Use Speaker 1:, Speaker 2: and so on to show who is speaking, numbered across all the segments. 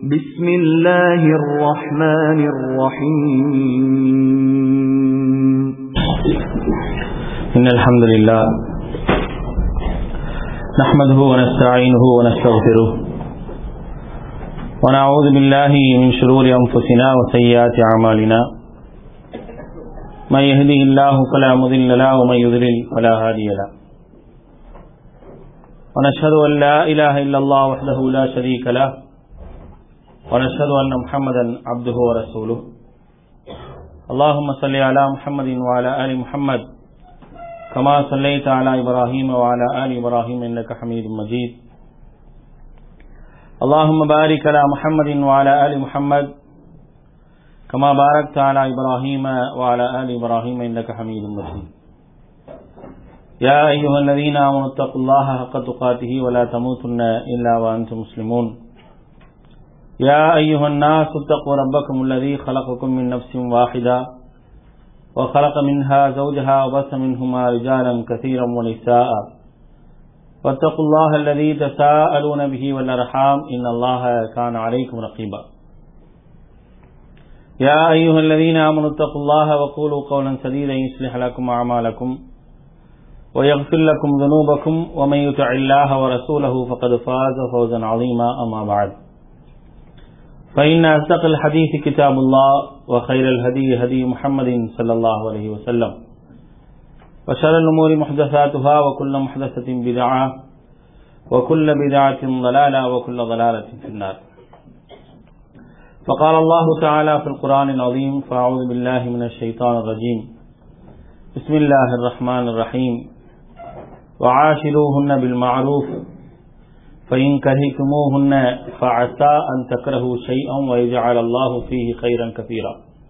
Speaker 1: بسم الله الرحمن الرحيم
Speaker 2: إن الحمد لله نحمده ونستعينه ونستغفره ونعوذ بالله من شرور أنفسنا وسيئات أعمالنا من يهده الله فلا مضل له ومن يضلل فلا هادي له ونشهد أن لا إله إلا الله وحده لا شريك له ونشهد أن محمدا عبده ورسوله اللهم صل على محمد وعلى آل محمد كما صليت على إبراهيم وعلى آل إبراهيم إنك حميد مجيد اللهم بارك على محمد وعلى آل محمد كما باركت على إبراهيم وعلى آل إبراهيم إنك حميد مجيد يا أيها الذين آمنوا اتقوا الله حق تقاته ولا تموتن إلا وأنتم مسلمون يا أيها الناس اتقوا ربكم الذي خلقكم من نفس واحدة وخلق منها زوجها وبث منهما رجالا كثيرا ونساء واتقوا الله الذي تساءلون به والأرحام إن الله كان عليكم رقيبا يا أيها الذين آمنوا اتقوا الله وقولوا قولا سديدا يصلح لكم أعمالكم ويغفر لكم ذنوبكم ومن يطع الله ورسوله فقد فاز فوزا عظيما أما بعد فإن أصدق الحديث كتاب الله وخير الهدي هدي محمد صلى الله عليه وسلم وشر الأمور محدثاتها وكل محدثة بدعة وكل بدعة ضلالة وكل ضلالة في النار فقال الله تعالى في القرآن العظيم فأعوذ بالله من الشيطان الرجيم بسم الله الرحمن الرحيم وعاشروهن بالمعروف فإن كرهتموهن فعسى أن تكرهوا شيئا ويجعل الله فيه خيرا كثيرا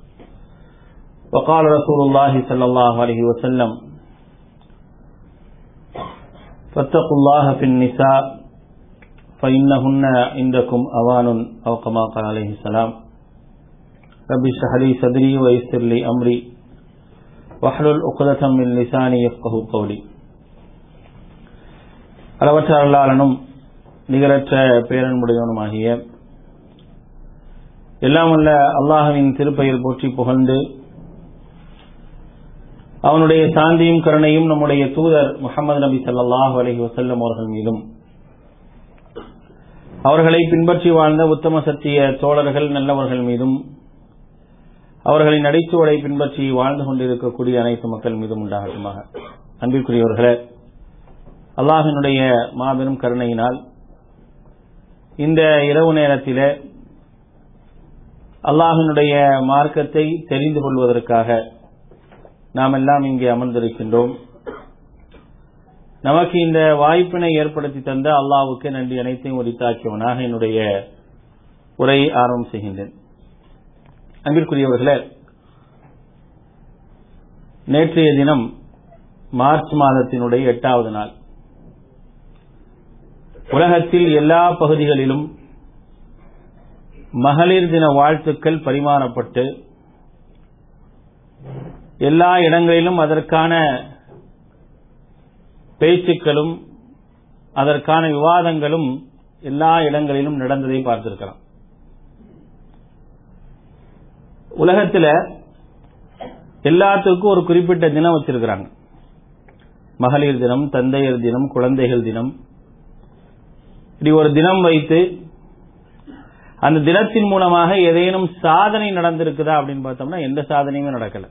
Speaker 2: وقال رسول الله صلى الله عليه وسلم فاتقوا الله في النساء فإنهن عندكم أوان أو كما قال عليه السلام رب اشرح لي صدري ويسر لي أمري واحلل عقدة من لساني يفقهوا قولي அளவற்ற அருளாளனும் நிகரற்ற பேரன்புடையவனுமாகிய எல்லாம் வல்ல அல்லாஹ்வின் திருப்பெயர் போற்றி புகழ்ந்து அவனுடைய சாந்தியும் கருணையும் நம்முடைய தூதர் முஹம்மது நபி ஸல்லல்லாஹு அலைஹி வஸல்லம் அவர்கள் மீதும் அவர்களை பின்பற்றி வாழ்ந்த உத்தம சத்திய தோழர்கள் நல்லவர்கள் மீதும் அவர்களின் அடிச்சுவடை பின்பற்றி வாழ்ந்து கொண்டிருக்கக்கூடிய அனைத்து மக்கள் மீதும் உண்டாகட்டுமாக. அன்பிற்குரியவர்களே, அல்லாஹ்வினுடைய மாபெரும் கருணையினால் இந்த இரவு நேரத்திலே அல்லாஹ்வினுடைய மார்க்கத்தை தெரிந்து கொள்வதற்காக நாம் எல்லாம் இங்கே அமர்ந்திருக்கின்றோம். நமக்கு இந்த வாய்ப்பினை ஏற்படுத்தி தந்த அல்லாஹ்வுக்கு நன்றி அனைத்தையும் உரித்தாக்கியவனாக என்னுடைய உரையை ஆரம்பம் செய்கின்றேன். அன்பிற்குரியவர்களே, நேற்றைய தினம் மார்ச் மாதத்தினுடைய 8வது நாள். உலகத்தில் எல்லா பகுதிகளிலும் மகளிர் தின வாழ்த்துக்கள் பரிமாறப்பட்டு எல்லா இடங்களிலும் அதற்கான பேச்சுக்களும் அதற்கான விவாதங்களும் எல்லா இடங்களிலும் நடந்ததை பார்த்திருக்கலாம். உலகத்தில் எல்லாத்துக்கும் ஒரு குறிப்பிட்ட தினம் வச்சிருக்கிறாங்க. மகளிர் தினம், தந்தையர் தினம், குழந்தைகள் தினம், இப்படி ஒரு தினம் வைத்து அந்த தினத்தின் மூலமாக ஏதேனும் சாதனை நடந்திருக்குதா அப்படின்னு பார்த்தோம்னா எந்த சாதனையுமே நடக்கல.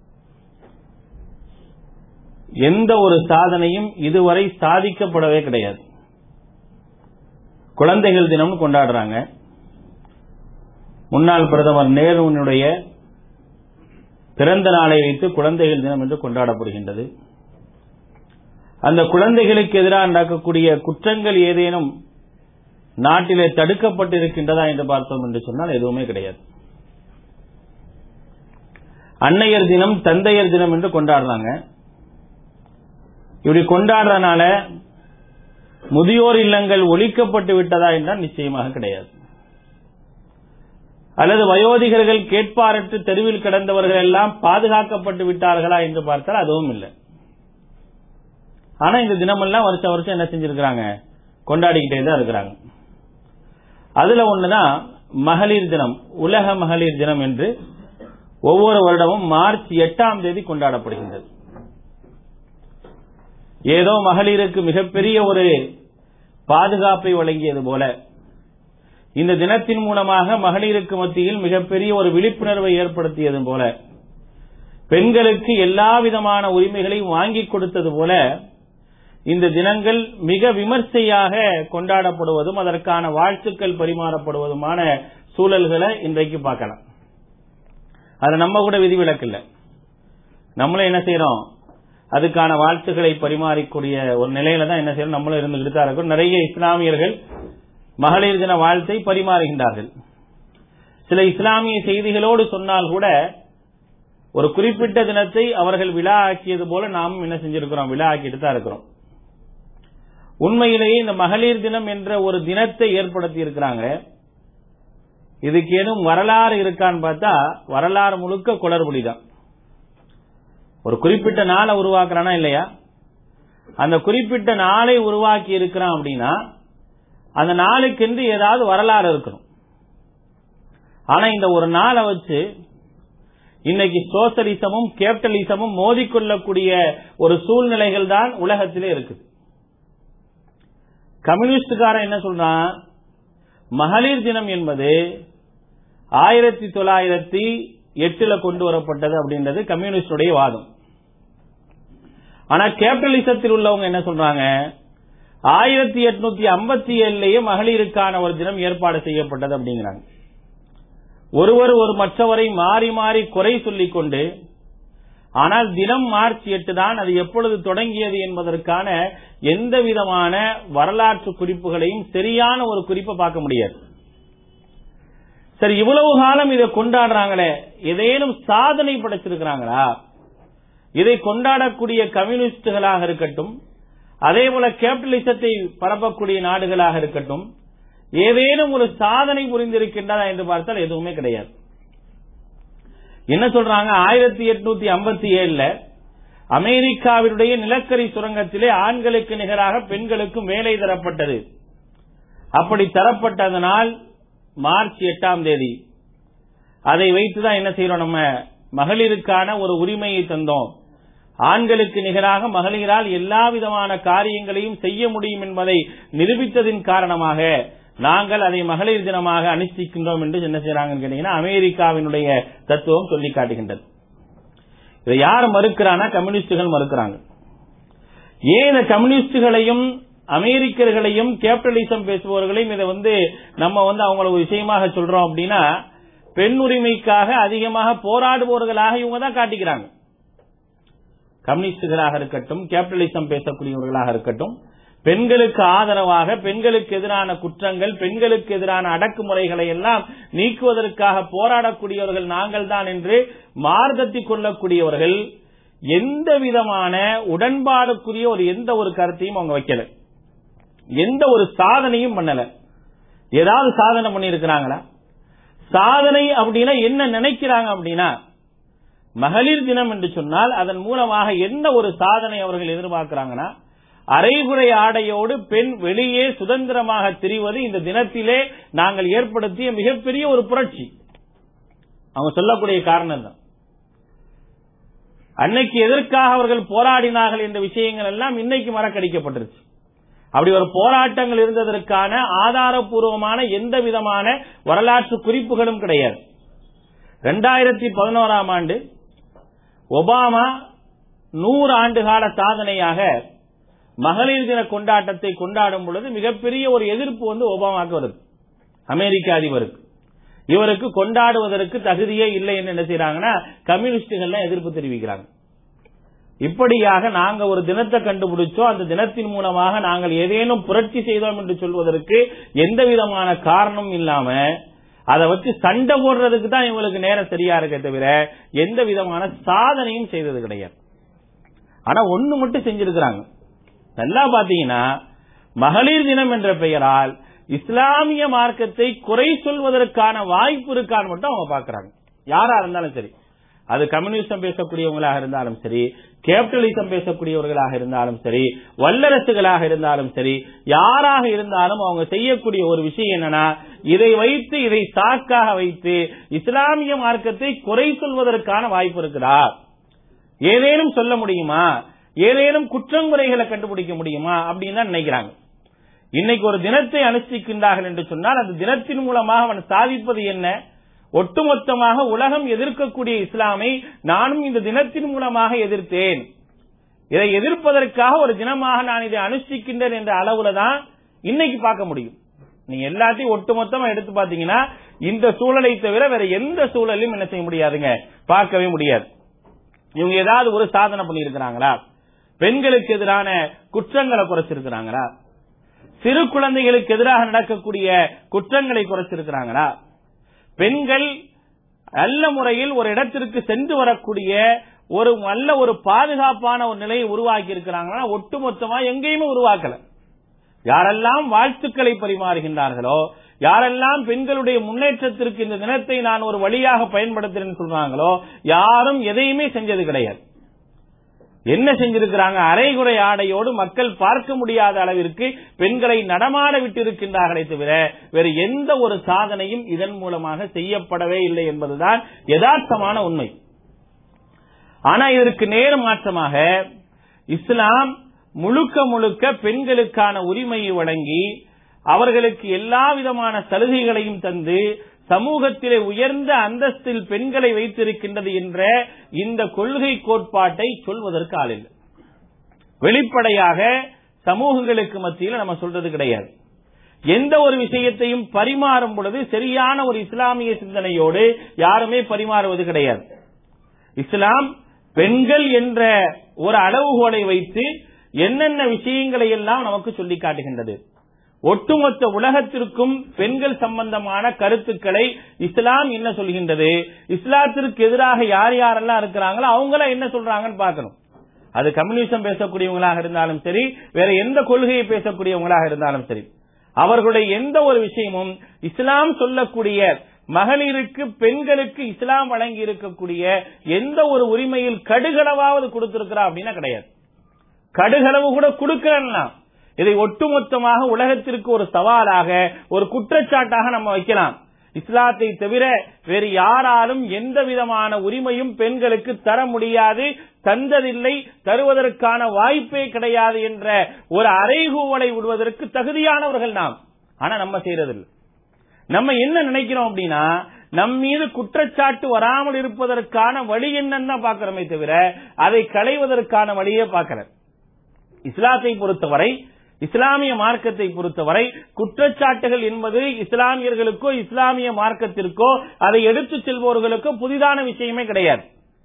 Speaker 2: எந்த ஒரு சாதனையும் இதுவரை சாதிக்கப்படவே கிடையாது. குழந்தைகள் தினம் கொண்டாடுறாங்க. முன்னாள் பிரதமர் நேருவினுடைய பிறந்த நாளை வைத்து குழந்தைகள் தினம் என்று கொண்டாடப்படுகின்றது. அந்த குழந்தைகளுக்கு எதிராக நடக்கக்கூடிய குற்றங்கள் ஏதேனும் நாட்டிலே தடுக்கப்பட்டிருக்கின்றதா என்று பார்த்தோம் என்று சொன்னால் எதுவுமே கிடையாது. அன்னையர் தினம், தந்தையர் தினம் என்று கொண்டாடுறாங்க. இப்படி கொண்டாடுறதுனால முதியோர் இல்லங்கள் ஒழிக்கப்பட்டு விட்டதா என்றால் நிச்சயமாக கிடையாது. அல்லது வயோதிகர்கள் கேட்பாரற்று தெருவில் கிடந்தவர்கள் எல்லாம் பாதுகாக்கப்பட்டு விட்டார்களா என்று பார்த்தால் அதுவும் இல்லை. ஆனா இந்த தினமெல்லாம் வருஷம் வருஷம் என்ன செஞ்சிருக்கிறாங்க, கொண்டாடிக்கிட்டே தான் இருக்கிறாங்க. அதுல ஒண்ணுதான் மகளிர் தினம், உலக மகளிர் தினம் என்று ஒவ்வொரு வருடமும் மார்ச் 8ஆம் தேதி கொண்டாடப்படுகின்றது. ஏதோ மகளிருக்கு மிகப்பெரிய ஒரு பாதுகாப்பை வழங்கியது போல இந்த தினத்தின் மூலமாக மகளிருக்கு மத்தியில் மிகப்பெரிய ஒரு விழிப்புணர்வை ஏற்படுத்தியது போல, பெண்களுக்கு எல்லா விதமான உரிமைகளையும் வாங்கி கொடுத்தது போல இந்த தினங்கள் மிக விமர்சையாக கொண்டாடப்படுவதும் அதற்கான வாழ்த்துக்கள் பரிமாறப்படுவதுமான சூழல்களை இன்றைக்கு பார்க்கலாம். அது நம்ம கூட விதிவிலக்கு இல்லை. நம்மளும் என்ன செய்யறோம், அதுக்கான வாழ்த்துக்களை பரிமாறிக்கூடிய ஒரு நிலையில தான் என்ன செய்யறோம், நம்மளும் இருந்துகிட்டு தான் இருக்கோம். நிறைய இஸ்லாமியர்கள் மகளிர் தின வாழ்த்தை பரிமாறுகின்றார்கள். சில இஸ்லாமிய செய்திகளோடு சொன்னால் கூட ஒரு குறிப்பிட்ட தினத்தை அவர்கள் விழா ஆக்கியது போல நாமும் என்ன செஞ்சிருக்கிறோம், விழா ஆக்கிட்டு தான் இருக்கிறோம். உண்மையிலேயே இந்த மகளிர் தினம் என்ற ஒரு தினத்தை ஏற்படுத்தி இருக்கிறாங்க. இதுக்கு ஏதும் வரலாறு இருக்கான்னு பார்த்தா வரலாறு முழுக்க குளறுபடிதான். ஒரு குறிப்பிட்ட நாளை உருவாக்குறானா இல்லையா, அந்த குறிப்பிட்ட நாளை உருவாக்கி இருக்கிறான் அப்படின்னா அந்த நாளுக்கென்று ஏதாவது வரலாறு இருக்கணும். ஆனா இந்த ஒரு நாளை வச்சு இன்னைக்கு சோசலிசமும் கேபிட்டலிசமும் மோதிக்கொள்ளக்கூடிய ஒரு சூழ்நிலைகள் தான் உலகத்திலே இருக்குது. கம்யூனிஸ்டுக்காரன் என்ன சொல்றான், மகளிர் தினம் என்பது 1908 கொண்டு வரப்பட்டது அப்படின்றது கம்யூனிஸ்டுடைய வாதம். ஆனா கேபிட்டலிசத்தில் உள்ளவங்க என்ன சொல்றாங்க, 1857 மகளிருக்கான ஒரு தினம் ஏற்பாடு செய்யப்பட்டது அப்படிங்கிறாங்க. ஒருவர் ஒரு மற்றவரை மாறி மாறி குறை சொல்லிக் கொண்டு, ஆனால் தினம் மார்ச் 8 தான், அது எப்பொழுது தொடங்கியது என்பதற்கான எந்த விதமான வரலாற்று குறிப்புகளையும் சரியான ஒரு குறிப்பை பார்க்க முடியாது. சரி, இவ்வளவு காலம் இதை கொண்டாடுறாங்களே, ஏதேனும் சாதனை படைச்சிருக்கிறாங்களா? இதை கொண்டாடக்கூடிய கம்யூனிஸ்டுகளாக இருக்கட்டும், அதே போல கேபிட்டலிசத்தை பரப்பக்கூடிய நாடுகளாக இருக்கட்டும், ஏதேனும் ஒரு சாதனை புரிந்திருக்கின்றதா என்று பார்த்தால் எதுவுமே கிடையாது. என்ன சொல்றாங்க, 1857 அமெரிக்காவினுடைய நிலக்கரி சுரங்கத்திலே ஆண்களுக்கு நிகராக பெண்களுக்கும் வேலை தரப்பட்டது. அப்படி தரப்பட்ட அந்த நாள் மார்ச் 8ஆம் தேதி. அதை வைத்துதான் என்ன செய்யறோம், நம்ம மகளிருக்கான ஒரு உரிமையை தந்தோம். ஆண்களுக்கு நிகராக மகளிரால் எல்லா விதமான காரியங்களையும் செய்ய முடியும் என்பதை நிரூபித்ததின் காரணமாக நாங்கள் அதை மகளிர் தினமாக அனுஷ்டிக்கின்றோம் என்று என்ன செய்யறாங்கன்னு கேட்டீங்கன்னா அமெரிக்காவினுடைய தத்துவம் சொல்லி காட்டுகின்றது. இதை யார் மறுக்கிறானா, கம்யூனிஸ்டுகள் மறுக்கிறாங்க. ஏன் இந்த கம்யூனிஸ்டுகளையும் அமெரிக்கர்களையும் கேபிட்டலிசம் பேசுபவர்களையும் இதை நம்ம அவங்கள ஒரு விஷயமாக சொல்றோம் அப்படின்னா, பெண் உரிமைக்காக அதிகமாக போராடுபவர்களாக இவங்க தான் காட்டிக்கிறாங்க. கம்யூனிஸ்டுகளாக இருக்கட்டும், கேபிட்டலிசம் பேசக்கூடியவர்களாக இருக்கட்டும், பெண்களுக்கு ஆதரவாக, பெண்களுக்கு எதிரான குற்றங்கள், பெண்களுக்கு எதிரான அடக்குமுறைகளை எல்லாம் நீக்குவதற்காக போராடக்கூடியவர்கள் நாங்கள் தான் என்று மார்க்கத்திக் கொள்ளக்கூடியவர்கள் எந்த விதமான உடன்பாடுக்குரிய எந்த ஒரு கருத்தையும் அவங்க வைக்கல, எந்த ஒரு சாதனையும் பண்ணல. ஏதாவது சாதனை பண்ணி இருக்கிறாங்களா? சாதனை அப்படின்னா என்ன நினைக்கிறாங்க அப்படின்னா, மகளிர் தினம் என்று சொன்னால் அதன் மூலமாக என்ன ஒரு சாதனை அவர்கள் எதிர்பார்க்கிறாங்கன்னா, அரைகுறை ஆடையோடு பெண் வெளியே சுதந்திரமாக திரிவது இந்த தினத்திலே நாங்கள் ஏற்படுத்திய மிகப்பெரிய ஒரு புரட்சி. அவங்க சொல்லக்கூடிய காரணம் தான். அன்னைக்கு எதற்காக அவர்கள் போராடினார்கள் என்ற விஷயங்கள் எல்லாம் இன்னைக்கு மறக்கடிக்கப்பட்டிருச்சு. அப்படி ஒரு போராட்டங்கள் இருந்ததற்கான ஆதாரபூர்வமான எந்த விதமான வரலாற்று குறிப்புகளும் கிடையாது. 2011ஆம் ஆண்டு ஒபாமா 100 ஆண்டு கால சாதனையாக மகளிர் தின கொண்டாட்டத்தை கொண்டாடும் பொழுது மிகப்பெரிய ஒரு எதிர்ப்பு ஒபாமாவுக்கு வருது, அமெரிக்க அதிபருக்கு. இவருக்கு கொண்டாடுவதற்கு தகுதியே இல்லை என்று என்ன செய்யறாங்கன்னா கம்யூனிஸ்டுகள் எதிர்ப்பு தெரிவிக்கிறாங்க. இப்படியாக நாங்க ஒரு தினத்தை கண்டுபிடிச்சோம், அந்த தினத்தின் மூலமாக நாங்கள் ஏதேனும் புரட்சி செய்தோம் என்று சொல்வதற்கு எந்த விதமான காரணம் இல்லாம அதை வச்சு சண்டை போடுறதுக்கு தான் இவங்களுக்கு நேரம் சரியா இருக்க தவிர எந்த விதமான சாதனையும் செய்தது கிடையாது. ஆனா ஒண்ணு மட்டும் செஞ்சிருக்கிறாங்க, நல்லா பாத்தீங்கன்னா மகளிர் தினம் என்ற பெயரால் இஸ்லாமிய மார்க்கத்தை குறை சொல்வதற்கான வாய்ப்பு இருக்கான்னு மட்டும் அவங்க பாக்குறாங்க. யாரா இருந்தாலும் சரி, அது கம்யூனிசம் பேசக்கூடியவங்களாக இருந்தாலும் சரி, கேபிட்டலிசம் பேசக்கூடியவர்களாக இருந்தாலும் சரி, வல்லரசுகளாக இருந்தாலும் சரி, யாராக இருந்தாலும் அவங்க செய்யக்கூடிய ஒரு விஷயம் என்னன்னா, இதை வைத்து இதை சாக்காக வைத்து இஸ்லாமிய மார்க்கத்தை குறை சொல்வதற்கான வாய்ப்பு இருக்குதா, ஏதேனும் சொல்ல முடியுமா, ஏதேனும் குற்றங்குறைகளை கண்டுபிடிக்க முடியுமா அப்படின்னு தான் நினைக்கிறாங்க. இன்னைக்கு ஒரு தினத்தை அனுஷ்டிக்கின்றார்கள் என்று சொன்னால் அந்த தினத்தின் மூலமாக அவன் சாதிப்பது என்ன? ஒட்டுமொத்தமாக உலகம் எதிர்க்கக்கூடிய இஸ்லாமை நானும் இந்த தினத்தின் மூலமாக எதிர்த்தேன், இதை எதிர்ப்பதற்காக ஒரு தினமாக நான் இதை அனுஷ்டிக்கின்றேன் என்ற அளவுல தான் இன்னைக்கு பார்க்க முடியும். நீங்க எல்லாத்தையும் ஒட்டுமொத்தமா எடுத்து பாத்தீங்கன்னா இந்த சூழலை தவிர வேற எந்த சூழலையும் என்ன செய்ய முடியாதுங்க, பார்க்கவே முடியாது. இவங்க ஏதாவது ஒரு சாதனை பண்ணி இருக்கிறாங்களா? பெண்களுக்கு எதிரான குற்றங்களை குறைச்சிருக்கிறாங்களா? சிறு குழந்தைகளுக்கு எதிராக நடக்கக்கூடிய குற்றங்களை குறைச்சிருக்கிறாங்களா? பெண்கள் நல்ல முறையில் ஒரு இடத்திற்கு சென்று வரக்கூடிய ஒரு நல்ல ஒரு பாதுகாப்பான ஒரு நிலையை உருவாக்கி இருக்கிறாங்கன்னா ஒட்டுமொத்தமா எங்கேயுமே உருவாக்கல. யாரெல்லாம் வாழ்த்துக்களை பரிமாறுகின்றார்களோ, யாரெல்லாம் பெண்களுடைய முன்னேற்றத்திற்கு இந்த தினத்தை நான் ஒரு வழியாக பயன்படுத்துறேன்னு சொல்றாங்களோ, யாரும் எதையுமே செஞ்சது கிடையாது. என்ன செஞ்சிருக்கிறாங்க? அரைகுறை ஆடையோடு மக்கள் பார்க்க முடியாத அளவிற்கு பெண்களை நடமாட விட்டிருக்கின்றார்களே தவிர வேறு எந்த ஒரு சாதனையும் இதன் மூலமாக செய்யப்படவே இல்லை என்பதுதான் யதார்த்தமான உண்மை. ஆனா இதற்கு நேர் மாற்றமாக இஸ்லாம் முழுக்க முழுக்க பெண்களுக்கான உரிமையை வழங்கி அவர்களுக்கு எல்லா விதமான சலுகைகளையும் தந்து சமூகத்திலே உயர்ந்த அந்தஸ்தில் பெண்களை வைத்திருக்கின்றது என்ற இந்த கொள்கை கோட்பாட்டை சொல்வதற்கு ஆள் இல்லை. வெளிப்படையாக சமூகங்களுக்கு மத்தியில் நம்ம சொல்றது கிடையாது. எந்த ஒரு விஷயத்தையும் பரிமாறும் பொழுது சரியான ஒரு இஸ்லாமிய சிந்தனையோடு யாருமே பரிமாறுவது கிடையாது. இஸ்லாம் பெண்கள் என்ற ஒரு அளவுகோலை வைத்து என்னென்ன விஷயங்களை எல்லாம் நமக்கு சொல்லி காட்டுகின்றது. ஒட்டுமொத்த உலகத்திற்கும் பெண்கள் சம்பந்தமான கருத்துக்களை இஸ்லாம் என்ன சொல்கின்றது, இஸ்லாத்திற்கு எதிராக யார் யாரெல்லாம் இருக்கிறாங்களோ அவங்கள என்ன சொல்றாங்கன்னு பார்க்கணும். அது கம்யூனிசம் பேசக்கூடியவங்களாக இருந்தாலும் சரி, வேற எந்த கொள்கையை பேசக்கூடியவங்களாக இருந்தாலும் சரி, அவர்களுடைய எந்த ஒரு விஷயமும் இஸ்லாம் சொல்லக்கூடிய மகளிருக்கு பெண்களுக்கு இஸ்லாம் வழங்கி இருக்கக்கூடிய எந்த ஒரு உரிமையில் கடுகளவாவது கொடுத்திருக்கிறா அப்படின்னா கிடையாது. கடுகளவு கூட கொடுக்கிறேன்னா இதை ஒட்டுமொத்தமாக உலகத்திற்கு ஒரு சவாலாக ஒரு குற்றச்சாட்டாக நம்ம வைக்கலாம். இஸ்லாத்தை தவிர வேறு யாராலும் எந்த விதமான உரிமையும் பெண்களுக்கு தர முடியாது, தந்ததில்லை, தருவதற்கான வாய்ப்பே கிடையாது என்ற ஒரு அறைகூவலை விடுவதற்கு தகுதியானவர்கள் நாம். ஆனா நம்ம செய்யறதில்லை. நம்ம என்ன நினைக்கிறோம் அப்படின்னா, நம் மீது குற்றச்சாட்டு வராமல் இருப்பதற்கான வழி என்னன்னு பாக்கிறோமே தவிர அதை களைவதற்கான வழியே பார்க்கல. இஸ்லாத்தை பொறுத்தவரை, இஸ்லாமிய மார்க்கத்தை பொறுத்தவரை குற்றச்சாட்டுகள் என்பது இஸ்லாமியர்களுக்கோ இஸ்லாமிய மார்க்கத்திற்கோ அதை எடுத்துச் செல்பவர்களுக்கோ புதிதான விஷயமே கிடையாது.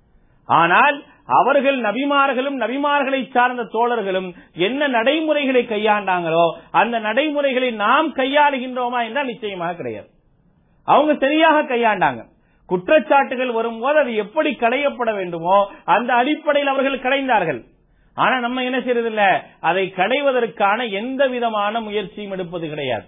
Speaker 2: ஆனால் அவர்கள் நபிமார்களும் நபிமார்களை சார்ந்த தோழர்களும் என்ன நடைமுறைகளை கையாண்டாங்களோ அந்த நடைமுறைகளை நாம் கையாளுகின்றோமா என்றால் நிச்சயமாக கிடையாது. அவங்க சரியாக கையாண்டாங்க. குற்றச்சாட்டுகள் வரும்போது அது எப்படி களையப்பட வேண்டுமோ அந்த அடிப்படையில் அவர்கள் களைந்தார்கள். ஆனா நம்ம என்ன செய்யறதில்ல, அதை களைவதற்கான எந்த விதமான முயற்சியும் எடுப்பது கிடையாது.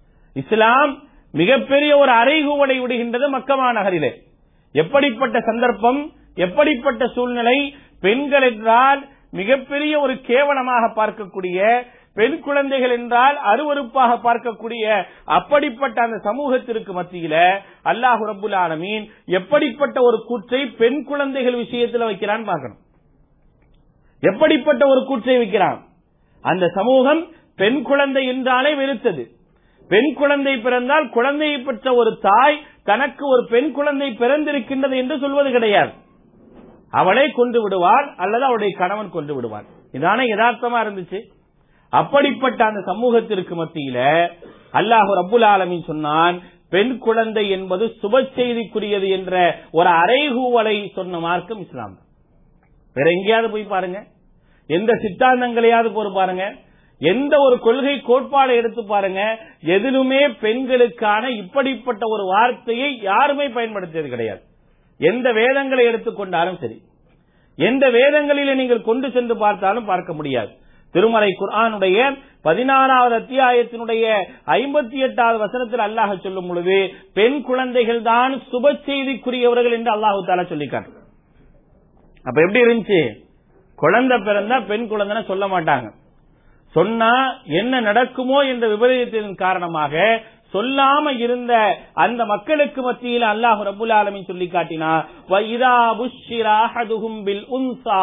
Speaker 2: இஸ்லாம் மிகப்பெரிய ஒரு அறைகூவலை விடுகின்றது மக்கமா நகரிலே. எப்படிப்பட்ட சந்தர்ப்பம், எப்படிப்பட்ட சூழ்நிலை, பெண்கள் என்றால் மிகப்பெரிய ஒரு கேவலமாக பார்க்கக்கூடிய, பெண் குழந்தைகள் என்றால் அருவருப்பாக பார்க்கக்கூடிய அப்படிப்பட்ட அந்த சமூகத்திற்கு மத்தியில அல்லாஹ் ரப்புல் ஆலமீன் எப்படிப்பட்ட ஒரு கூற்றை பெண் குழந்தைகள் விஷயத்தில் வைக்கிறான்னு பார்க்கணும். எப்படிப்பட்ட ஒரு கூற்றை வைக்கிறான். அந்த சமூகம் பெண் குழந்தை என்றாலே வெறுத்தது. பெண் குழந்தை பிறந்தால் குழந்தையை பெற்ற ஒரு தாய் தனக்கு ஒரு பெண் குழந்தை பிறந்திருக்கின்றது என்று சொல்வது கிடையாது. அவளை கொண்டு விடுவாள் அல்லது அவளுடைய கணவன் கொண்டு விடுவாள். இதான யதார்த்தமா இருந்துச்சு. அப்படிப்பட்ட அந்த சமூகத்திற்கு மத்தியில அல்லாஹ் ரப்புல் ஆலமீன் சொன்னான், பெண் குழந்தை என்பது சுப செய்திக்குரியது என்ற ஒரு அறைகூவலை சொன்ன மார்க்கம் இஸ்லாம். வேற எங்கேயாவது போய் பாருங்க, எந்த சித்தாந்தங்களையாவது போய் பாருங்க, எந்த ஒரு கொள்கை கோட்பாடை எடுத்து பாருங்க, எதிலுமே பெண்களுக்கான இப்படிப்பட்ட ஒரு வார்த்தையை யாருமே பயன்படுத்தியது கிடையாது. எந்த வேதங்களை எடுத்துக்கொண்டாலும் சரி, எந்த வேதங்களில் நீங்கள் கொண்டு சென்று பார்த்தாலும் பார்க்க முடியாது. திருமறை குர்ஆனுடைய 16வது அத்தியாயத்தினுடைய 58வது வசனத்தில் அல்லாஹ் சொல்லும் பொழுது பெண் குழந்தைகள் தான் சுப செய்திக்குரியவர்கள் என்று அல்லாஹு தஆலா சொல்லிக்கார். அப்ப எப்படி இருந்துச்சு? குழந்தை பிறந்தா பெண் குழந்தைன்னு சொல்ல மாட்டாங்க. சொன்னா என்ன நடக்குமோ என்ற விபரீதத்தின் காரணமாக சொல்லாம இருந்த அந்த மக்களுக்கு மத்தியில் அல்லாஹ் ரப்புல் ஆலமீன் சொல்லி காட்டினா, வைதா புஷ்ஷிரா அஹதுஹும் பில் உன்ஸா,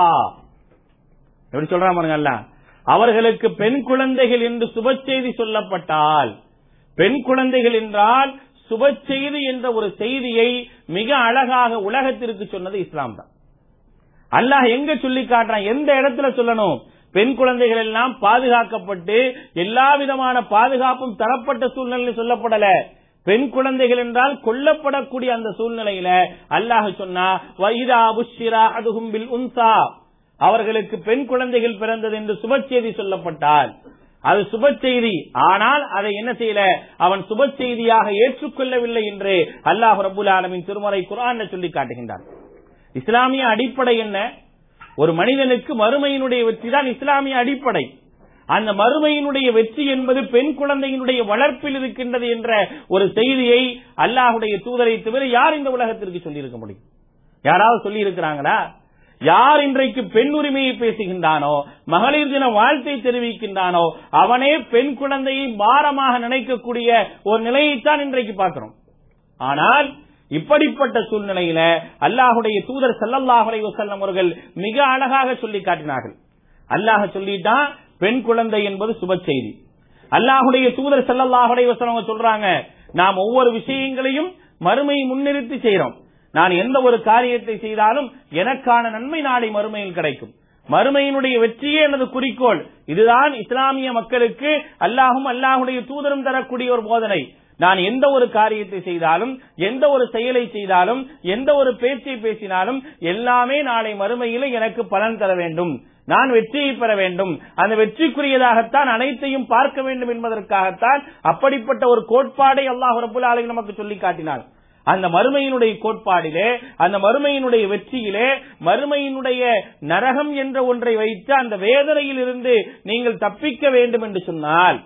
Speaker 2: எப்படி சொல்றாங்க பாருங்க அல்லாஹ், அவர்களுக்கு பெண் குழந்தைகள் என்று சுப செய்தி சொல்லப்பட்டால், பெண் குழந்தைகள் என்றால் சுப செய்தி என்ற ஒரு செய்தியை மிக அழகாக உலகத்திற்கு சொன்னது இஸ்லாம் தான். அல்லாஹ் எங்க சொல்லி காட்டுறான், எந்த இடத்துல சொல்லணும்? பெண் குழந்தைகள் எல்லாம் பாதுகாக்கப்பட்டு எல்லா விதமான பாதுகாப்பும் தரப்பட்ட சூழ்நிலையில் சொல்லப்படல. பெண் குழந்தைகள் என்றால் கொல்லப்படக்கூடிய அந்த சூழ்நிலையில அல்லாஹ் சொன்னா, வைதா புஷ்ஷிரா அஹதுஹும் பில் உன்ஸா, அவர்களுக்கு பெண் குழந்தைகள் பிறந்தது என்று சுப செய்தி சொல்லப்பட்டால் அது சுப செய்தி. ஆனால் அதை என்ன செய்யல, அவன் சுப செய்தியாக ஏற்றுக்கொள்ளவில்லை என்று அல்லாஹ் ரப்புல் ஆலமீன் திருமறை குர்ஆன்ல சொல்லி காட்டுகின்றான். இஸ்லாமிய அடிப்படை என்ன? ஒரு மனிதனுக்கு மறுமையினுடைய வெற்றி தான் இஸ்லாமிய அடிப்படை. அந்த மறுமையினுடைய வெற்றி என்பது பெண் குழந்தையினுடைய வளர்ப்பில் இருக்கின்றது என்ற ஒரு செய்தியை அல்லாஹுடைய தூதரை தவிர யார் இந்த உலகத்திற்கு சொல்லி இருக்க முடியும்? யாராவது சொல்லி இருக்கிறாங்களா? யார் இன்றைக்கு பெண் உரிமையை பேசுகின்றானோ, மகளிர் தின வாழ்த்தை தெரிவிக்கின்றானோ, அவனே பெண் குழந்தையை பாரமாக நினைக்கக்கூடிய ஒரு நிலையைத்தான் இன்றைக்கு பார்க்கிறோம். ஆனால் இப்படிப்பட்ட சூழ்நிலையில அல்லாஹுடைய தூதர் ஸல்லல்லாஹு அலைஹி வஸல்லம் அவர்கள் மிக அழகாக சொல்லி காட்டினார்கள். அல்லாஹ் சொல்லிட்டான், பெண் குழந்தை என்பது சுப செய்தி. அல்லாஹுடைய தூதர் ஸல்லல்லாஹு அலைஹி வஸல்லம் சொல்றாங்க, நாம் ஒவ்வொரு விஷயங்களையும் மறுமையை முன்னிறுத்தி செய்யறோம். நான் எந்த ஒரு காரியத்தை செய்தாலும் எனக்கான நன்மை நாளை மறுமையில் கிடைக்கும். மறுமையினுடைய வெற்றியே எனது குறிக்கோள். இதுதான் இஸ்லாமிய மக்களுக்கு அல்லாஹும் அல்லாஹுடைய தூதரும் தரக்கூடிய ஒரு போதனை. நான் எந்த ஒரு காரியத்தை செய்தாலும், எந்த ஒரு செயலை செய்தாலும், எந்த ஒரு பேச்சை பேசினாலும் எல்லாமே நாளை மறுமையில் எனக்கு பலன் தர வேண்டும், நான் வெற்றியை பெற வேண்டும். அந்த வெற்றிக்குரியதாகத்தான் அனைத்தையும் பார்க்க வேண்டும் என்பதற்காகத்தான் அப்படிப்பட்ட ஒரு கோட்பாடை அல்லாஹ் ரப்புல் ஆலமீன் நமக்கு சொல்லி காட்டினார். அந்த மறுமையினுடைய கோட்பாடிலே, அந்த மறுமையினுடைய வெற்றியிலே, மறுமையினுடைய நரகம் என்ற ஒன்றை வைத்து அந்த வேதனையில் இருந்து நீங்கள் தப்பிக்க வேண்டும் என்று சொன்னால்,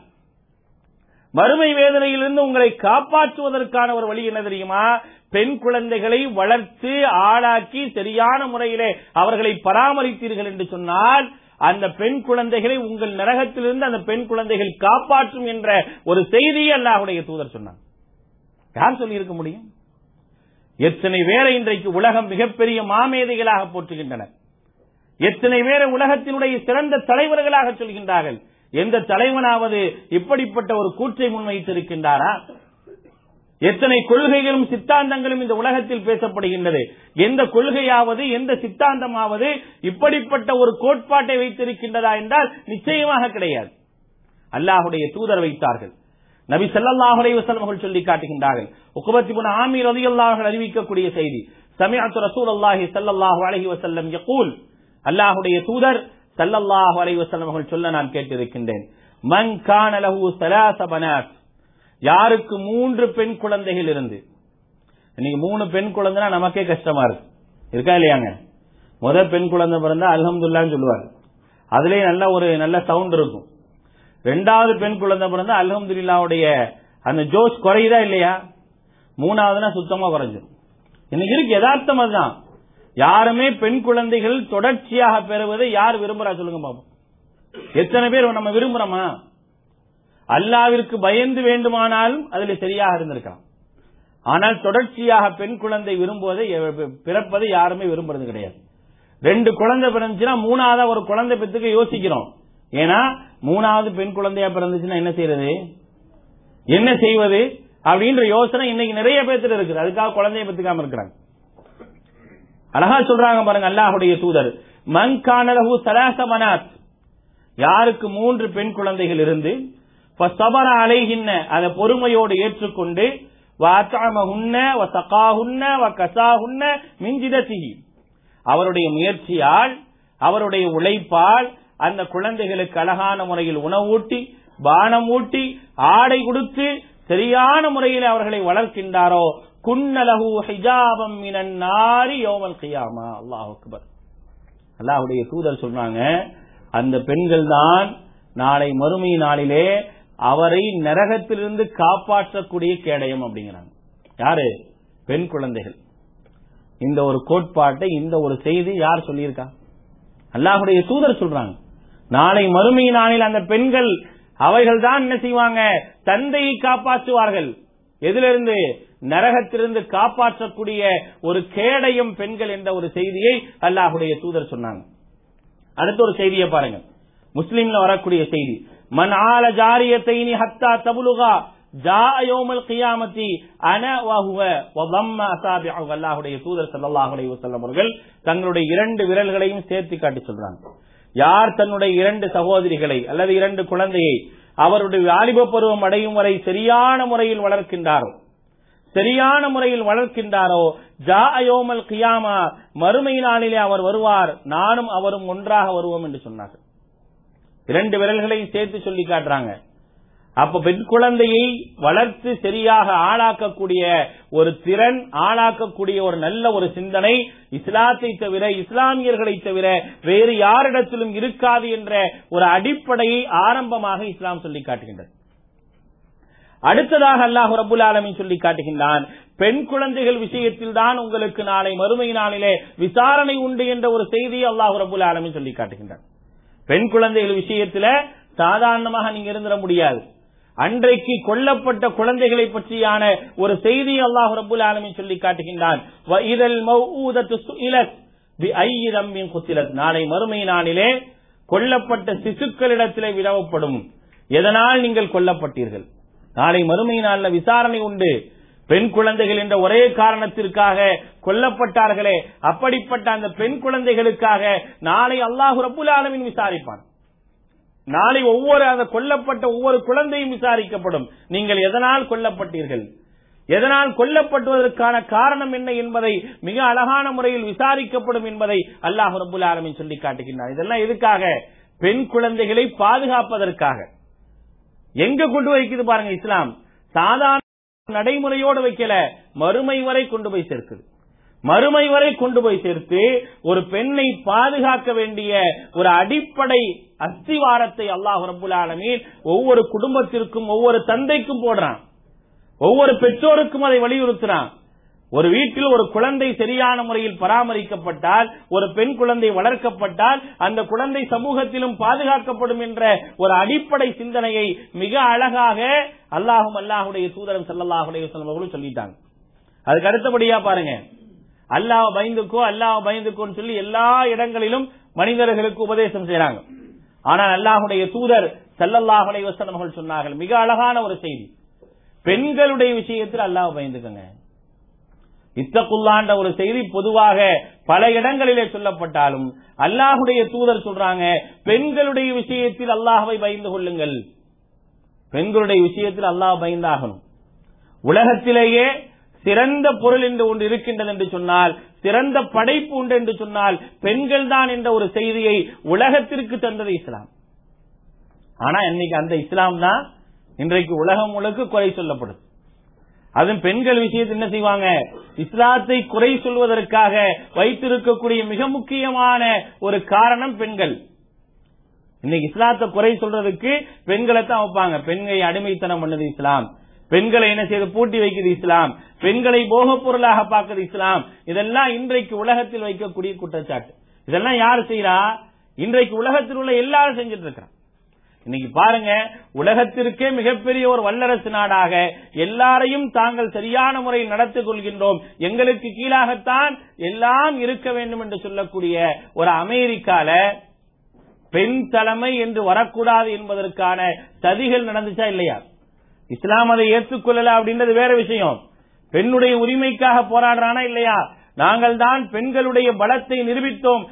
Speaker 2: மறுமை வேதனையிலிருந்து உங்களை காப்பாற்றுவதற்கான ஒரு வழி என்ன தெரியுமா? பெண் குழந்தைகளை வளர்த்து ஆளாக்கி சரியான முறையிலே அவர்களை பராமரித்தீர்கள் என்று சொன்னால், அந்த பெண் குழந்தைகளை உங்கள் நரகத்திலிருந்து அந்த பெண் குழந்தைகள் காப்பாற்றும் என்ற ஒரு செய்தியை அல்லாஹ்வுடைய தூதர் சொன்னார். யார் சொல்லி இருக்க முடியும்? எத்தனை பேரை இன்றைக்கு உலகம் மிகப்பெரிய மாமேதைகளாக போற்றுகின்றனர். எத்தனை பேரை உலகத்தினுடைய சிறந்த தலைவர்களாக சொல்கின்றார்கள். எந்த தலைவனாவது இப்படிப்பட்ட ஒரு கூற்றை முன்வைத்திருக்கின்றாரா? எத்தனை கொள்கைகளும் சித்தாந்தங்களும் இந்த உலகத்தில் பேசப்படுகின்றது. எந்த கொள்கையாவது, எந்த சித்தாந்தமாவது இப்படிப்பட்ட ஒரு கோட்பாட்டை வைத்திருக்கின்றதா என்றால் நிச்சயமாக கிடையாது. அல்லாஹ்வுடைய தூதர் வைத்தார்கள். நபி ஸல்லல்லாஹு அலைஹி வஸல்லம் அவர்கள் சொல்லி காட்டுகின்றார்கள். உக்பத் இப்னு ஆமீர் রাদিয়াল্লাহு அன்ஹு அறிவிக்கக்கூடிய செய்தி, சமிஅத்து ரசூலுல்லாஹி ஸல்லல்லாஹு அலைஹி வஸல்லம் யகூல், அல்லாஹ்வுடைய தூதர் ஸல்லல்லாஹு அலைஹி வஸல்லம் அவர்கள் சொல்ல நான் கேட்டிருக்கின்றேன், மன் கான லஹு ஸலாஸ பனாத், யாருக்கு 3 பெண் குழந்தைகள் இருந்து, இன்னைக்கு 3 பெண் குழந்தைனா நமக்கே கஷ்டமா இருக்கு, இருக்கா இல்லையாங்க? முதல் பெண் குழந்தை பிறந்தா அல்ஹம்துலில்லாஹ்னு சொல்லுவாங்க, அதுலயே நல்ல சவுண்ட் இருக்கும். 2வது பெண் குழந்தை பிறந்தா அல்ஹம்துலில்லாஹ்வுடைய அந்த ஜோஷ் குறையுதா இல்லையா? 3வதுனா சுத்தமா குறைஞ்சிடும். இன்னைக்கு இருக்கு, யதார்த்தம் அதுதான். யாருமே பெண் குழந்தைகள் தொடர்ச்சியாக பெறுவதை யார் விரும்புறா சொல்லுங்க பாப்போம். எத்தனை பேர் நம்ம விரும்புறோமா? அல்லாஹ்விற்கு பயந்து வேண்டுமானாலும் அதுல சரியாக இருந்திருக்கலாம். ஆனால் தொடர்ச்சியாக பெண் குழந்தை விரும்புவதை பிறப்பதை யாருமே விரும்புறது கிடையாது. 2 குழந்தை பிறந்துச்சுன்னா 3வது ஒரு குழந்தை பெற்றுக்க யோசிக்கிறோம். ஏன்னா 3வது பெண் குழந்தையா பிறந்துச்சுன்னா என்ன செய்யறது, என்ன செய்வது அப்படின்ற யோசனை இன்னைக்கு நிறைய பேர்த்துல இருக்குது. அதுக்காக குழந்தைய பெற்றுக்காம இருக்கிறாங்க. அழகா சொல்றாங்க பாருங்க அல்லாஹ்வுடைய தூதர், மன் கான லஹு ஸலாஸ பனாத், யாருக்கு 3 பெண் குழந்தைகள் இருந்து, ஃபஸபர அலைஹின்ன, அதை பொறுமையோடு ஏற்றுக்கொண்டு, வஅதஅமஹுன்ன வஸகாஹுன்ன வகஸாஹுன்ன மின் ஜிதத்திஹி, அவருடைய முயற்சியால், அவருடைய உழைப்பால் அந்த குழந்தைகளுக்கு அழகான முறையில் உணவூட்டி, பானம் ஊட்டி, ஆடை கொடுத்து சரியான முறையில் அவர்களை வளர்க்கின்றாரோ, குன்னலஹு ஹிஜாபம் மினன் நாரி யௌமல் கியாமா. அல்லாஹ் அக்பர். அல்லாஹ்வுடைய தூதர் சொல்றாங்க, அந்த பெண்கள் தான் நாளை மறுமை நாளிலே அவரை நரகத்திலிருந்து காப்பாற்றக்கூடிய கேடயம் அப்படிங்கிறாங்க. யாரு? பெண் குழந்தைகள். இந்த ஒரு கோட்பாட்டை, இந்த ஒரு செய்தி யார் சொல்லியிருக்கா? அல்லாஹ்வுடைய தூதர் சொல்றாங்க. நாளை மறுமை நாளில் அந்த பெண்கள் அவைகள் தான் என்ன செய்வாங்க? தந்தையை காப்பாற்றுவார்கள். எதிலிருந்து? நரகத்திலிருந்து காப்பாற்றக்கூடிய ஒரு கேடயம் பெண்கள் என்ற ஒரு செய்தியை அல்லாஹ்வுடைய தூதர் சொன்னாங்க. அடுத்த ஒரு செய்தியை பாருங்க, முஸ்லிம்ல வரக்கூடிய செய்தி. மன் ஆல ஜாரியத்தைனி ஹத்தா தபுலுகா ஜாஅ யௌமல் கியாமத்தி அன வ ஹுவ வ தம்ம அஸாபிஹு. அல்லாஹ்வுடைய தூதர் ஸல்லல்லாஹு அலைஹி வஸல்லம் அவர்கள் தங்களுடைய 2 விரல்களையும் சேர்த்து காட்டி சொல்றாங்க, யார் தன்னுடைய 2 சகோதரிகளை அல்லது 2 குழந்தையை அவருடைய வாலிப பருவம் அடையும் வரை சரியான முறையில் வளர்க்கின்றாரோ ஜாஅ யௌமல் கியாமா, மறுமை நாளிலே அவர் வருவார், நானும் அவரும் ஒன்றாக வருவோம் என்று சொன்னார்கள். 2 விரல்களையும் சேர்த்து சொல்லி காட்டுறாங்க. அப்ப பெண் குழந்தையை வளர்த்து சரியாக ஆளாக்கக்கூடிய ஒரு திறன், ஆளாக்கக்கூடிய ஒரு நல்ல ஒரு சிந்தனை இஸ்லாத்தை தவிர, இஸ்லாமியர்களை தவிர வேறு யாரிடத்திலும் இருக்காது என்ற ஒரு அடிப்படையை ஆரம்பமாக இஸ்லாம் சொல்லி காட்டுகின்றது. அடுத்ததாக அல்லாஹ் ரப்புல் ஆலமீன் சொல்லி காட்டுகின்றான், பெண் குழந்தைகள் விஷயத்தில் தான் உங்களுக்கு நாளை மறுமை நாளிலே விசாரணை உண்டு என்ற ஒரு செய்தியை அல்லாஹ் ரப்புல் ஆலமீன் சொல்லி காட்டுகின்றான். பெண் குழந்தைகள் விஷயத்துல சாதாரணமாக நீங்க இருந்துட முடியாது. அன்றைக்கு கொல்லப்பட்ட குழந்தைகளை பற்றியான ஒரு செய்தி அல்லாஹ் ரப்புல் ஆலமீன் சொல்லி காட்டுகின்றான். வஇதல் மௌஊதத்து சுஇலத் பிஐயி தம்பின் குத்திலத். நாளை மறுமை நாளிலே கொல்லப்பட்ட சிசுக்களிடத்திலே வினவப்படும், எதனால் நீங்கள் கொல்லப்பட்டீர்கள்? நாளை மறுமை நாளில் விசாரணை உண்டு. பெண் குழந்தைகள் என்ற ஒரே காரணத்திற்காக கொல்லப்பட்டார்களே, அப்படிப்பட்ட அந்த பெண் குழந்தைகளுக்காக நாளை அல்லாஹ் ரப்புல் ஆலமீன் விசாரிப்பான். நாளை அந்த கொல்லப்பட்ட ஒவ்வொரு குழந்தையும் விசாரிக்கப்படும். நீங்கள் எதனால் கொல்லப்பட்டீர்கள், எதனால் கொல்லப்பட்டுவதற்கான காரணம் என்ன என்பதை மிக அழகான முறையில் விசாரிக்கப்படும் என்பதை அல்லாஹ் ரப்புல் ஆலமீன் சொல்லி காட்டுகின்றார். இதெல்லாம் எதுக்காக? பெண் குழந்தைகளை பாதுகாப்பதற்காக. எங்க கொண்டு வைக்குது பாருங்க இஸ்லாம். சாதாரண நடைமுறையோடு வைக்கல, மறுமை வரை கொண்டு போய் சேர்க்குது. மறுமை வரை கொண்டு போய் சேர்த்து ஒரு பெண்ணை பாதுகாக்க வேண்டிய ஒரு அடிப்படை அஸ்திவாரத்தை அல்லாஹ் ரப்புல் ஆலமீன் ஒவ்வொரு குடும்பத்திற்கும், ஒவ்வொரு தந்தைக்கும் போடுறான், ஒவ்வொரு பெற்றோருக்கும் அதை வலியுறுத்துறான். ஒரு வீட்டில் ஒரு குழந்தை சரியான முறையில் பராமரிக்கப்பட்டால், ஒரு பெண் குழந்தை வளர்க்கப்பட்டால் அந்த குழந்தை சமூகத்திலும் பாதுகாக்கப்படும் என்ற ஒரு அடிப்படை சிந்தனையை மிக அழகாக அல்லாஹ்வுடைய தூதர் ஸல்லல்லாஹு அலைஹி வஸல்லம் அவர்கள் சொல்லிட்டாங்க. அதுக்கு அடுத்தபடியா பாருங்க, அல்லாஹ் பயந்துக்கோன்னு சொல்லி எல்லா இடங்களிலும் மனிதர்களுக்கு உபதேசம் செய்றாங்க. ஆனால் அல்லாஹ்வுடைய தூதர் ஸல்லல்லாஹு அலைஹி வஸல்லம் அவர்கள் சொன்னார்கள் மிக அழகான ஒரு செய்தி, பெண்களுடைய விஷயத்தில் அல்லாஹ் பயந்துக்கங்க. இத்தகுல்லான்ற ஒரு செய்தி பொதுவாக பல இடங்களிலே சொல்லப்பட்டாலும் அல்லாஹ்வுடைய தூதர் சொல்றாங்க, பெண்களுடைய விஷயத்தில் அல்லாஹ்வை பயந்து கொள்ளுங்கள். பெண்களுடைய விஷயத்தில் அல்லாஹ் பயந்தாகணும். உலகத்திலேயே சிறந்த பொருள் என்று ஒன்று இருக்கின்றது என்று சொன்னால், சிறந்த படைப்பு உண்டு என்று சொன்னால் பெண்கள் தான் என்ற ஒரு செய்தியை உலகத்திற்கு தந்தது இஸ்லாம். ஆனா இன்னைக்கு அந்த இஸ்லாம் தான் இன்றைக்கு உலகம் முழுக்க குறை சொல்லப்படுது. அதுவும் பெண்கள் விஷயத்தில் என்ன செய்வாங்க? இஸ்லாத்தை குறை சொல்வதற்காக வைத்திருக்கக்கூடிய மிக முக்கியமான ஒரு காரணம் பெண்கள். இன்னைக்கு இஸ்லாத்தை குறை சொல்றதுக்கு பெண்களை தான் வைப்பாங்க. பெண்களை அடிமைத்தனம் பண்ணது இஸ்லாம், பெண்களை என்ன செய்து பூட்டி வைக்கிறது இஸ்லாம், பெண்களை போகப் பொருளாக பார்க்கிறது இஸ்லாம். இதெல்லாம் இன்றைக்கு உலகத்தில் வைக்கக்கூடிய குற்றச்சாட்டு. இதெல்லாம் யாரு செய்யறா? இன்றைக்கு உலகத்தில் உள்ள எல்லாரும் செஞ்சிட்டு இருக்கிறான். இன்னைக்கு பாருங்க, உலகத்திற்கே மிகப்பெரிய ஒரு வல்லரசு நாடாக எல்லாரையும் தாங்கள் சரியான முறையில் நடத்திக் கொள்கின்றோம், எங்களுக்கு கீழாகத்தான் எல்லாம் இருக்க வேண்டும் என்று சொல்லக்கூடிய ஒரு அமெரிக்கால பெண் தலைமை என்று வரக்கூடாது என்பதற்கான சதிகள் நடந்துச்சா இல்லையா? இஸ்லாம் அதை ஏற்றுக்கொள்ளல அப்படின்றது வேற விஷயம். பெண்ணுடைய உரிமைக்காக போராடுறானா இல்லையா? நாங்கள் தான் பெண்களுடைய பலத்தை நிரூபித்தோம்,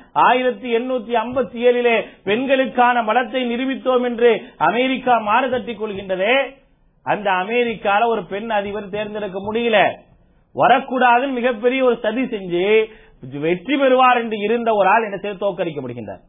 Speaker 2: 1857 பெண்களுக்கான பலத்தை நிரூபித்தோம் என்று அமெரிக்கா மாறு தட்டிக் கொள்கின்றதே. அந்த அமெரிக்கால ஒரு பெண் அதிபர் தேர்ந்தெடுக்க முடியல, வரக்கூடாதுன்னு மிகப்பெரிய ஒரு சதி செஞ்சு வெற்றி பெறுவார் என்று இருந்த ஒரு ஆள் என்ன செய்து தோற்கடிக்கப்படுகின்றார்.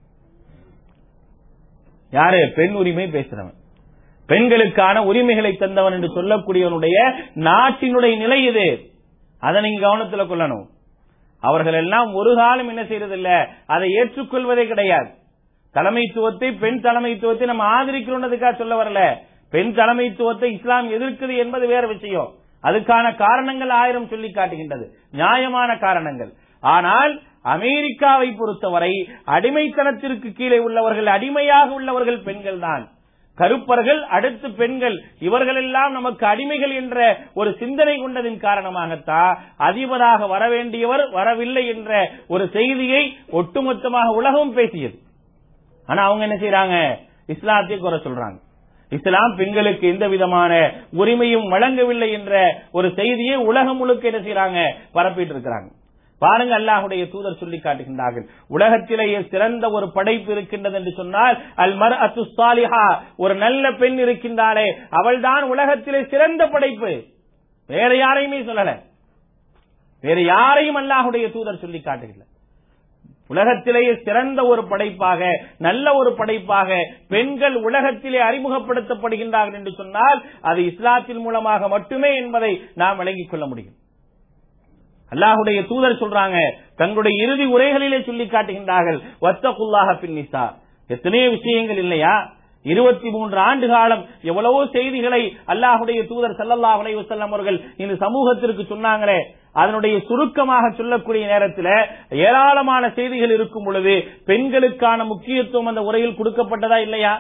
Speaker 2: யாரு? பெண் உரிமை பேசுறவன், பெண்களுக்கான உரிமைகளை தந்தவன் என்று சொல்லக்கூடியவனுடைய நாட்டினுடைய நிலை இது. அதை நீங்க கவனத்தில் கொள்ளணும். அவர்கள் எல்லாம் ஒரு காலம் என்ன செய்யறதில்ல, அதை ஏற்றுக்கொள்வதே கிடையாது. தலைமைத்துவத்தை, பெண் தலைமைத்துவத்தை நம்ம ஆதரிக்கிறோன்றதுக்காக சொல்ல வரல. பெண் தலைமைத்துவத்தை இஸ்லாம் எதிர்க்குது என்பது வேற விஷயம். அதுக்கான காரணங்கள் 1000 சொல்லி காட்டுகின்றது, நியாயமான காரணங்கள். ஆனால் அமெரிக்காவை பொறுத்தவரை அடிமைத்தனத்திற்கு கீழே உள்ளவர்கள், அடிமையாக உள்ளவர்கள் பெண்கள் தான். கருப்பர்கள், அடுத்து பெண்கள், இவர்கள் எல்லாம் நமக்கு அடிமைகள் என்ற ஒரு சிந்தனை கொண்டதின் காரணமாகத்தான் அதிபராக வரவேண்டியவர் வரவில்லை என்ற ஒரு செய்தியை ஒட்டுமொத்தமாக உலகம் பேசியது. ஆனா அவங்க என்ன செய்யறாங்க? இஸ்லாத்தை குறை சொல்றாங்க. இஸ்லாம் பெண்களுக்கு எந்த விதமான உரிமையும் வழங்கவில்லை என்ற ஒரு செய்தியை உலகம் முழுக்க என்ன செய்யறாங்க? பரப்பிட்டு இருக்கிறாங்க. பாருங்க, அல்லாஹ்வுடைய தூதர் சொல்லி காட்டுகின்றார்கள், உலகத்திலேயே சிறந்த ஒரு படைப்பு இருக்கின்றது என்று சொன்னால் அல் மர்அத்து ஸாலிஹா, ஒரு நல்ல பெண் இருக்கின்றாளே அவள்தான் உலகத்திலே சிறந்த படைப்பு. வேற யாரையுமே சொல்லல, வேற யாரையும் அல்லாஹ்வுடைய தூதர் சொல்லி காட்டுகிறார். உலகத்திலேயே சிறந்த ஒரு படைப்பாக, நல்ல ஒரு படைப்பாக பெண்கள் உலகத்திலே அறிமுகப்படுத்தப்படுகின்றார்கள் என்று சொன்னால் அது இஸ்லாத்தின் மூலமாக மட்டுமே என்பதை நாம் விளங்கிக் கொள்ள முடியும். அல்லாஹ்வுடைய தூதர் சொல்றாங்க, தங்களுடைய இறுதி உரைகளிலே சொல்லி காட்டுகின்றார்கள், வத்தகுல்லாஹ பின்னிசா. எத்தனையோ விஷயங்கள் இல்லையா? 23 ஆண்டு காலம் எவ்வளவோ செய்திகளை அல்லாஹ்வுடைய தூதர் ஸல்லல்லாஹு அலைஹி வஸல்லம் அவர்கள் இந்த சமூகத்திற்கு சொன்னாங்களே, அதனுடைய சுருக்கமாக சொல்லக்கூடிய நேரத்தில் ஏராளமான செய்திகள் இருக்கும் பொழுது பெண்களுக்கான முக்கியத்துவம் அந்த உரையில் கொடுக்கப்பட்டதா இல்லையா?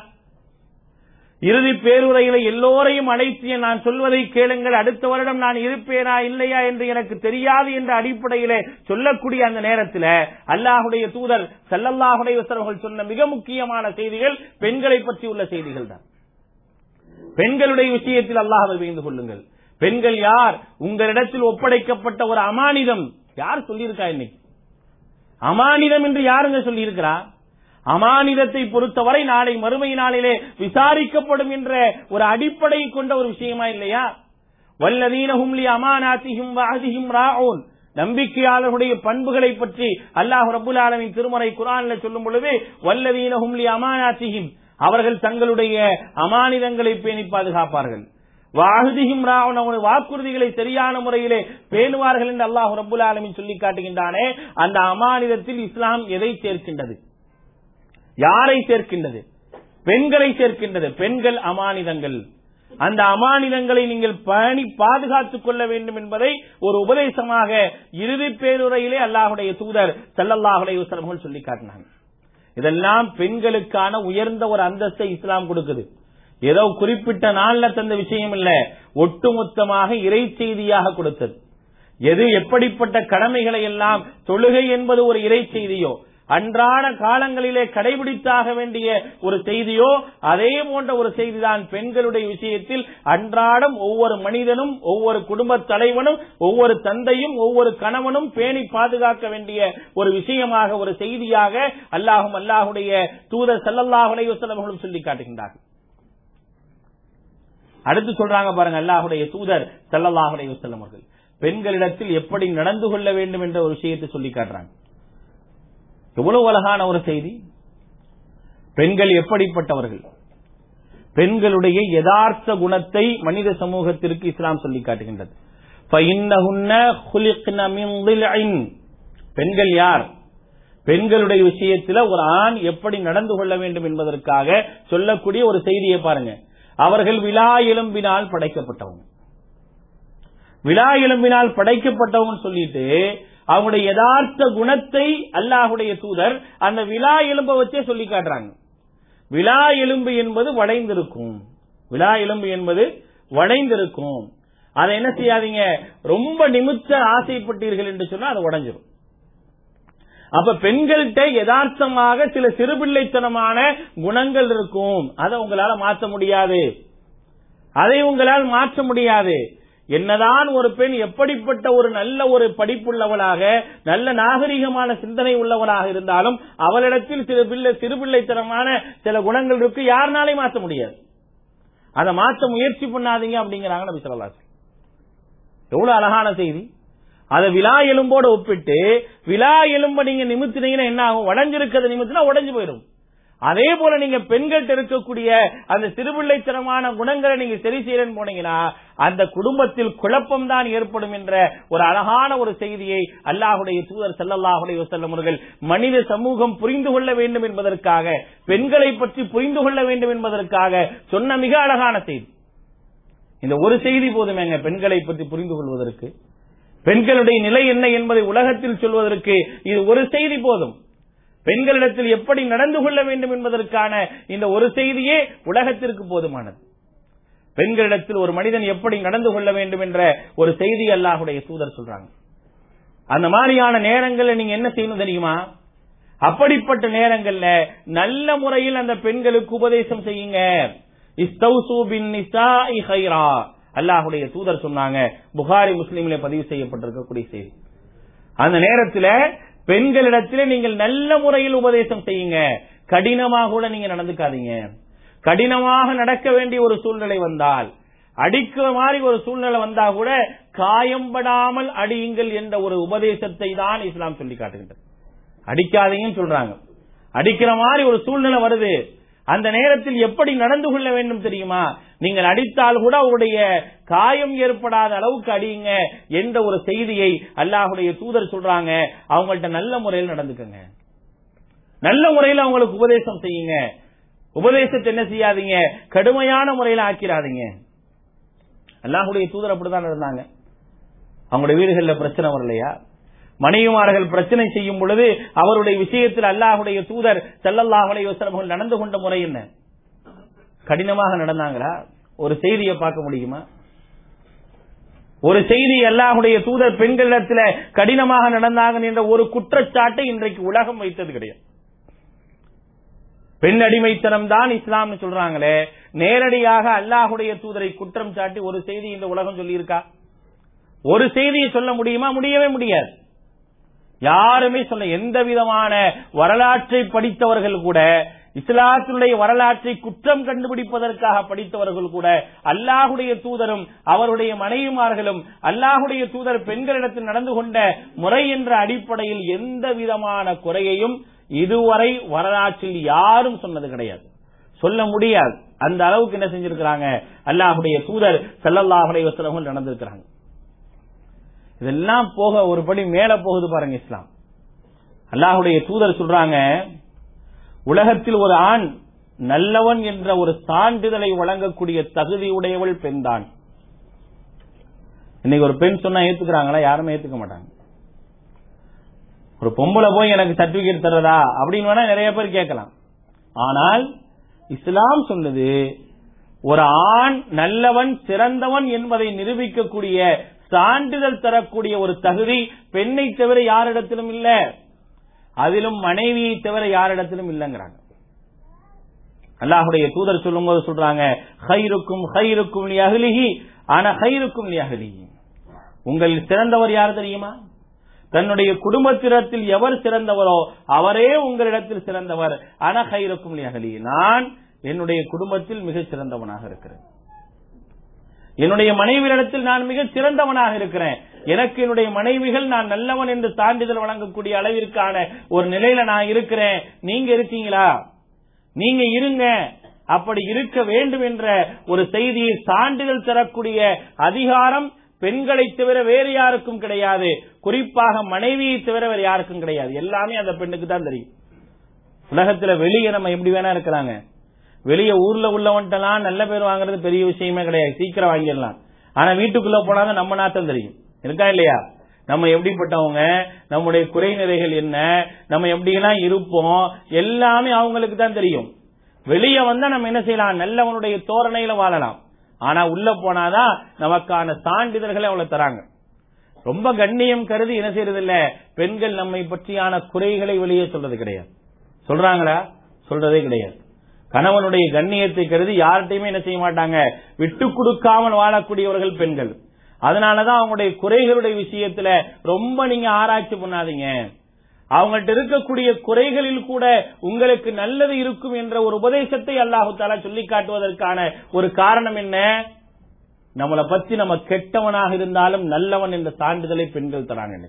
Speaker 2: இறுதி பேருரையில எல்லோரையும் அழைத்து நான் சொல்வதை கேளுங்கள், அடுத்த வருடம் நான் இருப்பேனா இல்லையா என்று எனக்கு தெரியாது என்ற அடிப்படையிலே சொல்லக்கூடிய அந்த நேரத்தில் அல்லாஹ்வுடைய தூதர் ஸல்லல்லாஹு அலைஹி வஸல்லம் சொன்ன மிக முக்கியமான செய்திகள் பெண்களை பற்றி உள்ள செய்திகள் தான். பெண்களுடைய விஷயத்தில் அல்லாஹ்வை பயந்து கொள்ளுங்கள். பெண்கள் யார்? உங்களிடத்தில் ஒப்படைக்கப்பட்ட ஒரு அமானிதம். யார் சொல்லியிருக்கா? இன்னைக்கு அமானிதம் என்று யாருங்க சொல்லியிருக்கிறா? அமானிதத்தை பொறுத்தவரை நாளை மறுமை நாளிலே விசாரிக்கப்படும் என்ற ஒரு அடிப்படை கொண்ட ஒரு விஷயமா இல்லையா? வல்லதீன ஹும் லி அமானாத்திஹிம் வஅஹ்திஹிம் ராஊன், நம்பிக்கையாளர்களுடைய பண்புகளை பற்றி அல்லாஹ் ரப்பல் ஆலமீன் திருமறை குர்ஆன்ல சொல்லும் பொழுது வல்லதீன ஹும் லி அமானாத்திஹிம், அவர்கள் தங்களுடைய அமானிதங்களை பேணி பாதுகாப்பார்கள். வஅஹ்திஹிம் ராஊன், அவருடைய வாக்குறுதிகளை சரியான முறையிலே பேணுவார்கள் என்று அல்லாஹ் ரப்பல் ஆலமீன் சொல்லி காட்டுகின்றானே, அந்த அமானிதத்தில் இஸ்லாம் எதை சேர்க்கின்றது? யாரை சேர்க்கின்றது? பெண்களை சேர்க்கின்றது. பெண்கள் அமானிதங்கள். அந்த அமானிதங்களை நீங்கள் பேணி பாதுகாத்துக் கொள்ள வேண்டும் என்பதை ஒரு உபதேசமாக இறுதி பேருரையிலே அல்லாஹ்வுடைய தூதர் ஸல்லல்லாஹு அலைஹி வஸல்லம் சொல்லி காட்டினாங்க. இதெல்லாம் பெண்களுக்கான உயர்ந்த ஒரு அந்தஸ்தை இஸ்லாம் கொடுக்குது. ஏதோ குறிப்பிட்ட நாள்ல தந்த விஷயம் இல்ல, ஒட்டுமொத்தமாக இறை செய்தியாக கொடுத்தது. எது எப்படிப்பட்ட கடமைகளை எல்லாம் தொழுகை என்பது ஒரு இறை செய்தியோ, அன்றாட காலங்களிலே கடைபிடித்தாக வேண்டிய ஒரு செய்தியோ, அதே போன்ற ஒரு செய்திதான் பெண்களுடைய விஷயத்தில் அன்றாடம் ஒவ்வொரு மனிதனும், ஒவ்வொரு குடும்ப தலைவனும், ஒவ்வொரு தந்தையும், ஒவ்வொரு கணவனும் பேணி பாதுகாக்க வேண்டிய ஒரு விஷயமாக, ஒரு செய்தியாக அல்லாஹ்வுடைய தூதர் ஸல்லல்லாஹு அலைஹி வஸல்லம் சொல்லி காட்டுகின்றார்கள். அடுத்து சொல்றாங்க பாருங்க, அல்லாஹ்வுடைய தூதர் ஸல்லல்லாஹு அலைஹி வஸல்லம் அவர்கள் பெண்களிடத்தில் எப்படி நடந்து கொள்ள வேண்டும் என்ற ஒரு விஷயத்தை சொல்லி காட்டுறாங்க. எவ்வளவு அழகான ஒரு செய்தி! பெண்கள் எப்படிப்பட்டவர்கள்? பெண்களுடைய யதார்த்த குணத்தை மனித சமூகத்திற்கு இஸ்லாம் சொல்லி காட்டுகின்றது. பெண்கள் யார்? பெண்களுடைய விஷயத்தில் ஒரு ஆண் எப்படி நடந்து கொள்ள வேண்டும் என்பதற்காக சொல்லக்கூடிய ஒரு செய்தியை பாருங்க. அவர்கள் விலா எலும்பினால் படைக்கப்பட்டவங்க. விலா எலும்பினால் படைக்கப்பட்டவங்க சொல்லிட்டு அவங்களுடைய யதார்த்த குணத்தை அல்லாஹ்வுடைய தூதர் அந்த விலா எலும்பை வச்சே சொல்லி காட்டுறாங்க. விலா எலும்பு என்பது வளைந்திருக்கும். விலா எலும்பு என்பது வளைந்திருக்கும். அதை என்ன செய்யாதீங்க, ரொம்ப நிமித்த ஆசைப்பட்டீர்கள் என்று சொன்னா அது உடைஞ்சிடும். அப்ப பெண்கள்கிட்ட யதார்த்தமாக சில சிறுபிள்ளைத்தனமான குணங்கள் இருக்கும். அதை உங்களால மாற்ற முடியாது. அதை உங்களால் மாற்ற முடியாது. என்னதான் ஒரு பெண் எப்படிப்பட்ட ஒரு நல்ல ஒரு படிப்புள்ளவளாக, நல்ல நாகரிகமான சிந்தனை உள்ளவளாக இருந்தாலும் அவளிடத்தில் சிறுபிள்ளைத்தனமான சில குணங்கள் இருக்கு. யாருனாலே மாற்ற முடியாது. அதை மாற்ற முயற்சி பண்ணாதீங்க அப்படிங்கிறாங்க நபி ஸல்லல்லாஹு அலைஹி வஸல்லம். எவ்வளவு அழகான செய்தி! அதை விலா எலும்போடு ஒப்பிட்டு, விலா எலும்ப நீங்க நிமித்தினீங்கன்னா என்ன ஆகும்? உடைஞ்சிருக்கிறது நிமித்தினா உடைஞ்சு போயிடும். அதே போல நீங்க பெண்கள்ட்ட இருக்கக்கூடிய அந்த சிறுபிள்ளைத்தனமான குணங்களை நீங்க சரி செய்யறன்னு போனீங்கன்னா அந்த குடும்பத்தில் குழப்பம் தான் ஏற்படும் என்ற ஒரு அழகான ஒரு செய்தியை அல்லாஹ்வுடைய தூதர் ஸல்லல்லாஹு அலைஹி வஸல்லம் அவர்கள் மனித சமூகம் புரிந்து கொள்ள வேண்டும் என்பதற்காக, பெண்களை பற்றி புரிந்து கொள்ள வேண்டும் என்பதற்காக சொன்ன மிக அழகான செய்தி. இந்த ஒரு செய்தி போதுமேங்க பெண்களை பற்றி புரிந்து கொள்வதற்கு, பெண்களுடைய நிலை என்ன என்பதை உலகத்தில் சொல்வதற்கு இது ஒரு செய்தி போதும். பெண்களிடத்தில் எப்படி நடந்து கொள்ள வேண்டும் என்பதற்கான இந்த ஒரு செய்தியே உலகத்திற்கு போதுமானது. பெண்களிடத்தில் ஒரு மனிதன் எப்படி நடந்து கொள்ள வேண்டும் என்ற ஒரு செய்தி அல்லாஹ்வுடைய தூதர் சொல்றாங்க. அந்த மாதிரியான நேரங்கள்ல நீங்க என்ன செய்யணும் தெரியுமா? அப்படிப்பட்ட நேரங்கள்ல நல்ல முறையில் அந்த பெண்களுக்கு உபதேசம் செய்யுங்க. இஸ்தௌசு பின் நிசாஇ கைரா, அல்லாஹ்வுடைய தூதர் சொன்னாங்க. புகாரி முஸ்லிமிலே பதிவு செய்யப்பட்டிருக்கக்கூடிய செய்தி. அந்த நேரத்தில் பெண்களிடத்திலே நீங்கள் நல்ல முறையில் உபதேசம் செய்யுங்க. கடினமாக கூட நீங்க நடந்துக்காதீங்க. கடினமாக நடக்க வேண்டிய ஒரு சூழ்நிலை வந்தால், அடிக்கிற மாதிரி ஒரு சூழ்நிலை வந்தா கூட காயம்படாமல் அடியுங்கள் என்ற ஒரு உபதேசத்தை தான் இஸ்லாம் சொல்லி காட்டுகின்றது. அடிக்காதீங்கன்னு சொல்றாங்க. அடிக்கிற மாதிரி ஒரு சூழ்நிலை வருது, அந்த நேரத்தில் எப்படி நடந்து கொள்ள வேண்டும் தெரியுமா? நீங்கள் அடித்தால் கூட அவருடைய காயம் ஏற்படாத அளவுக்கு அடியுங்க என்ற ஒரு செய்தியை அல்லாஹ்வுடைய தூதர் சொல்றாங்க. அவங்கள்ட்ட நல்ல முறையில் நடந்துக்கங்க, நல்ல முறையில் அவங்களுக்கு உபதேசம் செய்யுங்க. உபதேசத்தை என்ன செய்யாதீங்க, கடுமையான முறையில் ஆக்கிறாதீங்க. அல்லாஹ்வுடைய தூதர் அப்படித்தான் இருந்தாங்க. அவங்களுடைய வீடுகளில் பிரச்சனை வரலையா? மனைவிமார்கள் பிரச்சனை செய்யும் பொழுது அவருடைய விஷயத்தில் அல்லாஹ்வுடைய தூதர் ஸல்லல்லாஹு அலைஹி வஸல்லம் நடந்து கொண்ட முறை என்ன? கடினமாக நடந்தாங்களா? ஒரு செய்தியை பார்க்க முடியுமா? ஒரு செய்தி அல்லாஹ்வுடைய தூதர் பெண்களிடத்தில் கடினமாக நடந்தாங்க என்ற ஒரு குற்றச்சாட்டை இன்றைக்கு உலகம் வைத்தது கிடையாது. பெண் அடிமைத்தனம் தான் இஸ்லாம்னு சொல்றாங்களே, நேரடியாக அல்லாஹ்வுடைய தூதரை குற்றம் சாட்டி ஒரு செய்தி இந்த உலகம் சொல்லி இருக்கா? ஒரு செய்தியை சொல்ல முடியுமா? முடியவே முடியாது. யாருமே சொல்ல, எந்த விதமான வரலாற்றை படித்தவர்கள் கூட, இஸ்லாத்தினுடைய வரலாற்றை குற்றம் கண்டுபிடிப்பதற்காக படித்தவர்கள் கூட, அல்லாஹ்வுடைய தூதரும் அவருடைய மனைவிமார்களும் அல்லாஹ்வுடைய தூதர் பெண்களிடத்தில் நடந்து கொண்ட முறை என்ற அடிப்படையில் எந்த விதமான குறையையும் இதுவரை வரலாற்றில் யாரும் சொன்னது கிடையாது, சொல்ல முடியாது. அந்த அளவுக்கு என்ன செஞ்சிருக்கிறாங்க, அல்லாஹ்வுடைய தூதர் ஸல்லல்லாஹு அலைஹி வஸல்லம் நடந்திருக்கிறாங்க. இதெல்லாம் போக ஒரு படி மேல போகுது பாருங்க இஸ்லாம். அல்லாஹ்வுடைய தூதர் சொல்றாங்க, உலகத்தில் ஒரு ஆண் நல்லவன் என்ற ஒரு சான்றிதழை வழங்கக்கூடிய தகுதி உடையவள் பெண் தான். இன்னைக்கு ஒரு பெண் சொன்னா ஏத்துக்கிறாங்களா? யாருமே ஏத்துக்க மாட்டாங்க. ஒரு பொம்பளை போய் எனக்கு சர்டிபிகேட் தர்றதா அப்படின்னு வேணா நிறைய பேர் கேட்கலாம். ஆனால் இஸ்லாம் சொன்னது, ஒரு ஆண் நல்லவன் சிறந்தவன் என்பதை நிரூபிக்கக்கூடிய சான்றிதழ் தரக்கூடிய ஒரு தகுதி பெண்ணை தவிர யாரிடத்திலும் இல்ல, அதிலும் மனைவியை தவிர யாரிடத்திலும் இல்லங்கிறாங்க. அல்லாஹ்வுடைய தூதர் சொல்லும்போது சொல்றாங்க, கைருக்கும் கைருக்கும் லிஅஹ்லிஹி அன கைருக்கும் லிஅஹ்லிஹி. உங்களில் சிறந்தவர் யார் தெரியுமா? தன்னுடைய குடும்பத்தினத்தில் எவர் சிறந்தவரோ அவரே உங்களிடத்தில் சிறந்தவர். அன கைருக்கும் லிஅஹ்லிஹி, நான் என்னுடைய குடும்பத்தில் மிக சிறந்தவனாக இருக்கிறேன். என்னுடைய மனைவியிடத்தில் நான் மிக சிறந்தவனாக இருக்கிறேன். எனக்கு என்னுடைய மனைவிகள் நான் நல்லவன் என்று சான்றிதழ் வழங்கக்கூடிய அளவிற்கான ஒரு நிலையில நான் இருக்கிறேன். நீங்க இருக்கீங்களா? நீங்க இருங்க. அப்படி இருக்க வேண்டும் என்ற ஒரு செய்தியை சான்றிதழ் தரக்கூடிய அதிகாரம் பெண்களை தவிர வேறு யாருக்கும் கிடையாது. குறிப்பாக மனைவியை தவிர வேறு யாருக்கும் கிடையாது. எல்லாமே அந்த பெண்ணுக்கு தான் தெரியும். உலகத்துல வெளியே நம்ம எப்படி வேணா இருக்கிறாங்க, வெளியே ஊர்ல உள்ளவன்ட்டெல்லாம் நல்ல பேர் வாங்குறது பெரிய விஷயமே கிடையாது, சீக்கிரம் வாங்கிடலாம். ஆனா வீட்டுக்குள்ள போனாதான் நம்ம நாத்தம் தெரியும், இருக்கா இல்லையா? நம்ம எப்படிப்பட்டவங்க, நம்முடைய குறை நிறைகள் என்ன, நம்ம எப்படி எல்லாம் இருப்போம், எல்லாமே அவங்களுக்கு தான் தெரியும். வெளியே வந்தா நம்ம என்ன செய்யலாம், நல்லவனுடைய தோரணையில வாழலாம். ஆனா உள்ள போனாதான் நமக்கான சான்றிதழ்களை அவ்வளவு தராங்க. ரொம்ப கண்ணியம் கருதி என்ன செய்யறது இல்ல, பெண்கள் நம்மை பற்றியான குறைகளை வெளியே சொல்றது கிடையாது. சொல்றாங்களா? சொல்றதே கிடையாது. கணவனுடைய கண்ணியத்தை கருதி யார்கிட்டையுமே என்ன செய்ய மாட்டாங்க, விட்டு கொடுக்காமல் வாழக்கூடியவர்கள் பெண்கள். அதனாலதான் அவங்களுடைய குறைகளுடைய விஷயத்துல ரொம்ப நீங்க ஆராய்ச்சி பண்ணாதீங்க. அவங்கள்ட்ட இருக்கக்கூடிய குறைகளில் கூட உங்களுக்கு நல்லது இருக்கும் என்ற ஒரு உபதேசத்தை அல்லாஹு தஆலா சொல்லி காட்டுவதற்கான ஒரு காரணம் என்ன? நம்மளை பத்தி நம்ம கெட்டவனாக இருந்தாலும் நல்லவன் என்ற சான்றிதழை பெண்கள் தராங்க.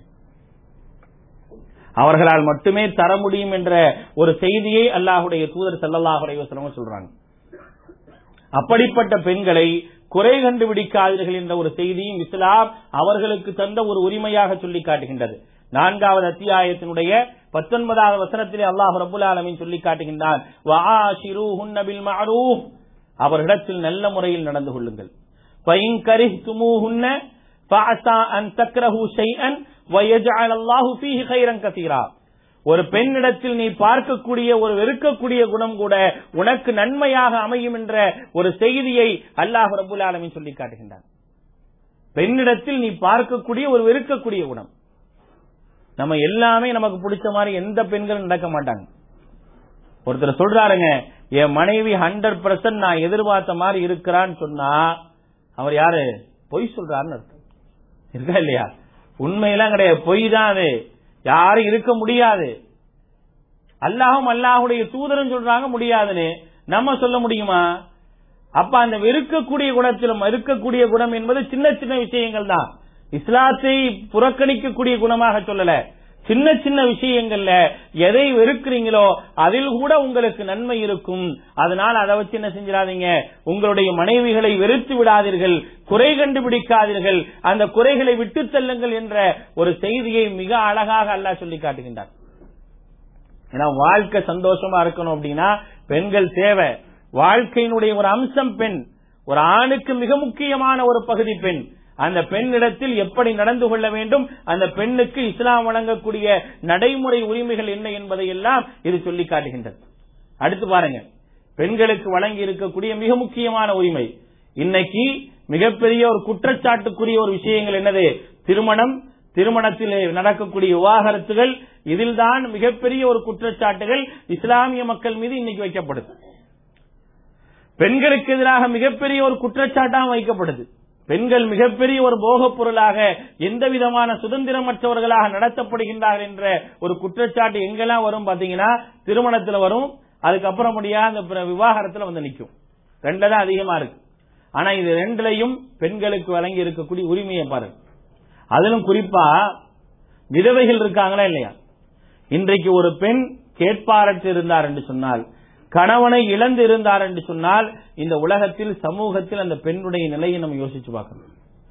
Speaker 2: அவர்களால் மட்டுமே தர முடியும் என்ற ஒரு செய்தியை அல்லாஹ்வுடைய தூதர் ஸல்லல்லாஹு அலைஹி வஸல்லம் சொல்றாங்க. அப்படிப்பட்ட பெண்களை குறை கண்டுபிடிக்காதீர்கள் என்ற ஒரு செய்தியும் இஸ்லாம் அவர்களுக்கு தந்த ஒரு உரிமையாக சொல்லி காட்டுகின்றது. 4வது அத்தியாயத்தினுடைய 19வது வசனத்திலே அல்லாஹ் ரப்பல் ஆலமீன் சொல்லி காட்டுகின்றான், வஆஷிரூஹுன்ன பில் மஅரூஃப், அவர்களிடத்தில் நல்ல முறையில் நடந்து கொள்ளுங்கள். فإن كرهتموهن فعسى أن تكرهوا شيئا ويجعل الله فيه خيرا كثيرا. ஒரு பெண்ணிடத்தில் நீ பார்க்கக்கூடிய ஒரு வெறுக்கக்கூடிய குணம் கூட உனக்கு நன்மையாக அமையும் என்ற ஒரு செய்தியை அல்லாஹ் ரப்பல் ஆலமீன் சொல்லி காட்டுகின்றான். பெண்ணிடத்தில் நீ பார்க்கக்கூடிய ஒரு வெறுக்கக்கூடிய குணம். நம்ம எல்லாமே நமக்கு பிடிச்ச மாதிரி எந்த பெண்களும் நடக்க மாட்டாங்க. ஒருத்தர் சொல்றாருங்க, என் மனைவி 100% நான் எதிர்பார்த்த மாதிரி இருக்கிறான்னு சொன்னா அவர் யாரு? பொய் சொல்றாருன்னு அர்த்தம். இருக்கா இல்லையா? உண்மையெல்லாம் கிடையாது, பொய் தான். அது யாரும் இருக்க முடியாது. அல்லாஹும் அல்லாஹுடைய தூதரும் சொல்றாங்க முடியாதுன்னு. நம்ம சொல்ல முடியுமா? அப்ப அந்த வெறுக்கக்கூடிய குணத்திலும் இருக்கக்கூடிய குணம் என்பது சின்ன சின்ன விஷயங்கள் தான். இஸ்லாத்தை புறக்கணிக்கக்கூடிய குணமாக சொல்லல. சின்ன சின்ன விஷயங்கள்ல எதை வெறுக்கிறீங்களோ அதில் கூட உங்களுக்கு நன்மை இருக்கும். அதனால் அதை வச்சு என்ன செஞ்சிடாதீங்க, உங்களுடைய மனைவிகளை வெறுத்து விடாதீர்கள், குறை கண்டுபிடிக்காதீர்கள், அந்த குறைகளை விட்டு தள்ளுங்கள் என்ற ஒரு செய்தியை மிக அழகாக அல்லாஹ் சொல்லி காட்டுகின்றார். ஏன்னா வாழ்க்கை சந்தோஷமா இருக்கணும் அப்படின்னா பெண்கள் தேவை. வாழ்க்கையினுடைய ஒரு அம்சம் பெண். ஒரு ஆணுக்கு மிக முக்கியமான ஒரு பகுதி பெண். அந்த பெண்ணிடத்தில் எப்படி நடந்து கொள்ள வேண்டும், அந்த பெண்ணுக்கு இஸ்லாம் வழங்கக்கூடிய நடைமுறை உரிமைகள் என்ன என்பதை எல்லாம் இது சொல்லி காட்டுகின்றது. அடுத்து பாருங்க, பெண்களுக்கு வழங்கி இருக்கக்கூடிய மிக முக்கியமான உரிமை. இன்னைக்கு மிகப்பெரிய ஒரு குற்றச்சாட்டுக்குரிய ஒரு விஷயங்கள் என்னது? திருமணம், திருமணத்தில் நடக்கக்கூடிய விவாகரத்துகள். இதில் தான் மிகப்பெரிய ஒரு குற்றச்சாட்டுகள் இஸ்லாமிய மக்கள் மீது இன்னைக்கு வைக்கப்படுது. பெண்களுக்கு எதிராக மிகப்பெரிய ஒரு குற்றச்சாட்டாக வைக்கப்படுது. பெண்கள் மிகப்பெரிய ஒரு போகப் பொருளாக, எந்த விதமான சுதந்திரமற்றவர்களாக நடத்தப்படுகின்றார்கள் என்ற ஒரு குற்றச்சாட்டு எங்கெல்லாம் வரும் பாத்தீங்கன்னா திருமணத்துல வரும். அதுக்கப்புறம் முடியாத விவாகரத்துல வந்து நிற்கும். ரெண்டுதான் அதிகமா இருக்கு. ஆனா இது ரெண்டுலையும் பெண்களுக்கு வழங்கி இருக்கக்கூடிய உரிமையை பாருங்க. அதிலும் குறிப்பா விதவைகள் இருக்காங்களா இல்லையா? இன்றைக்கு ஒரு பெண் கேட்பாரற்று இருந்தார் என்று சொன்னால், கணவனை இழந்து இருந்தார் என்று சொன்னால், இந்த உலகத்தில் சமூகத்தில் அந்த பெண்ணுடைய நிலையை நம்ம யோசிச்சு பார்க்கணும்.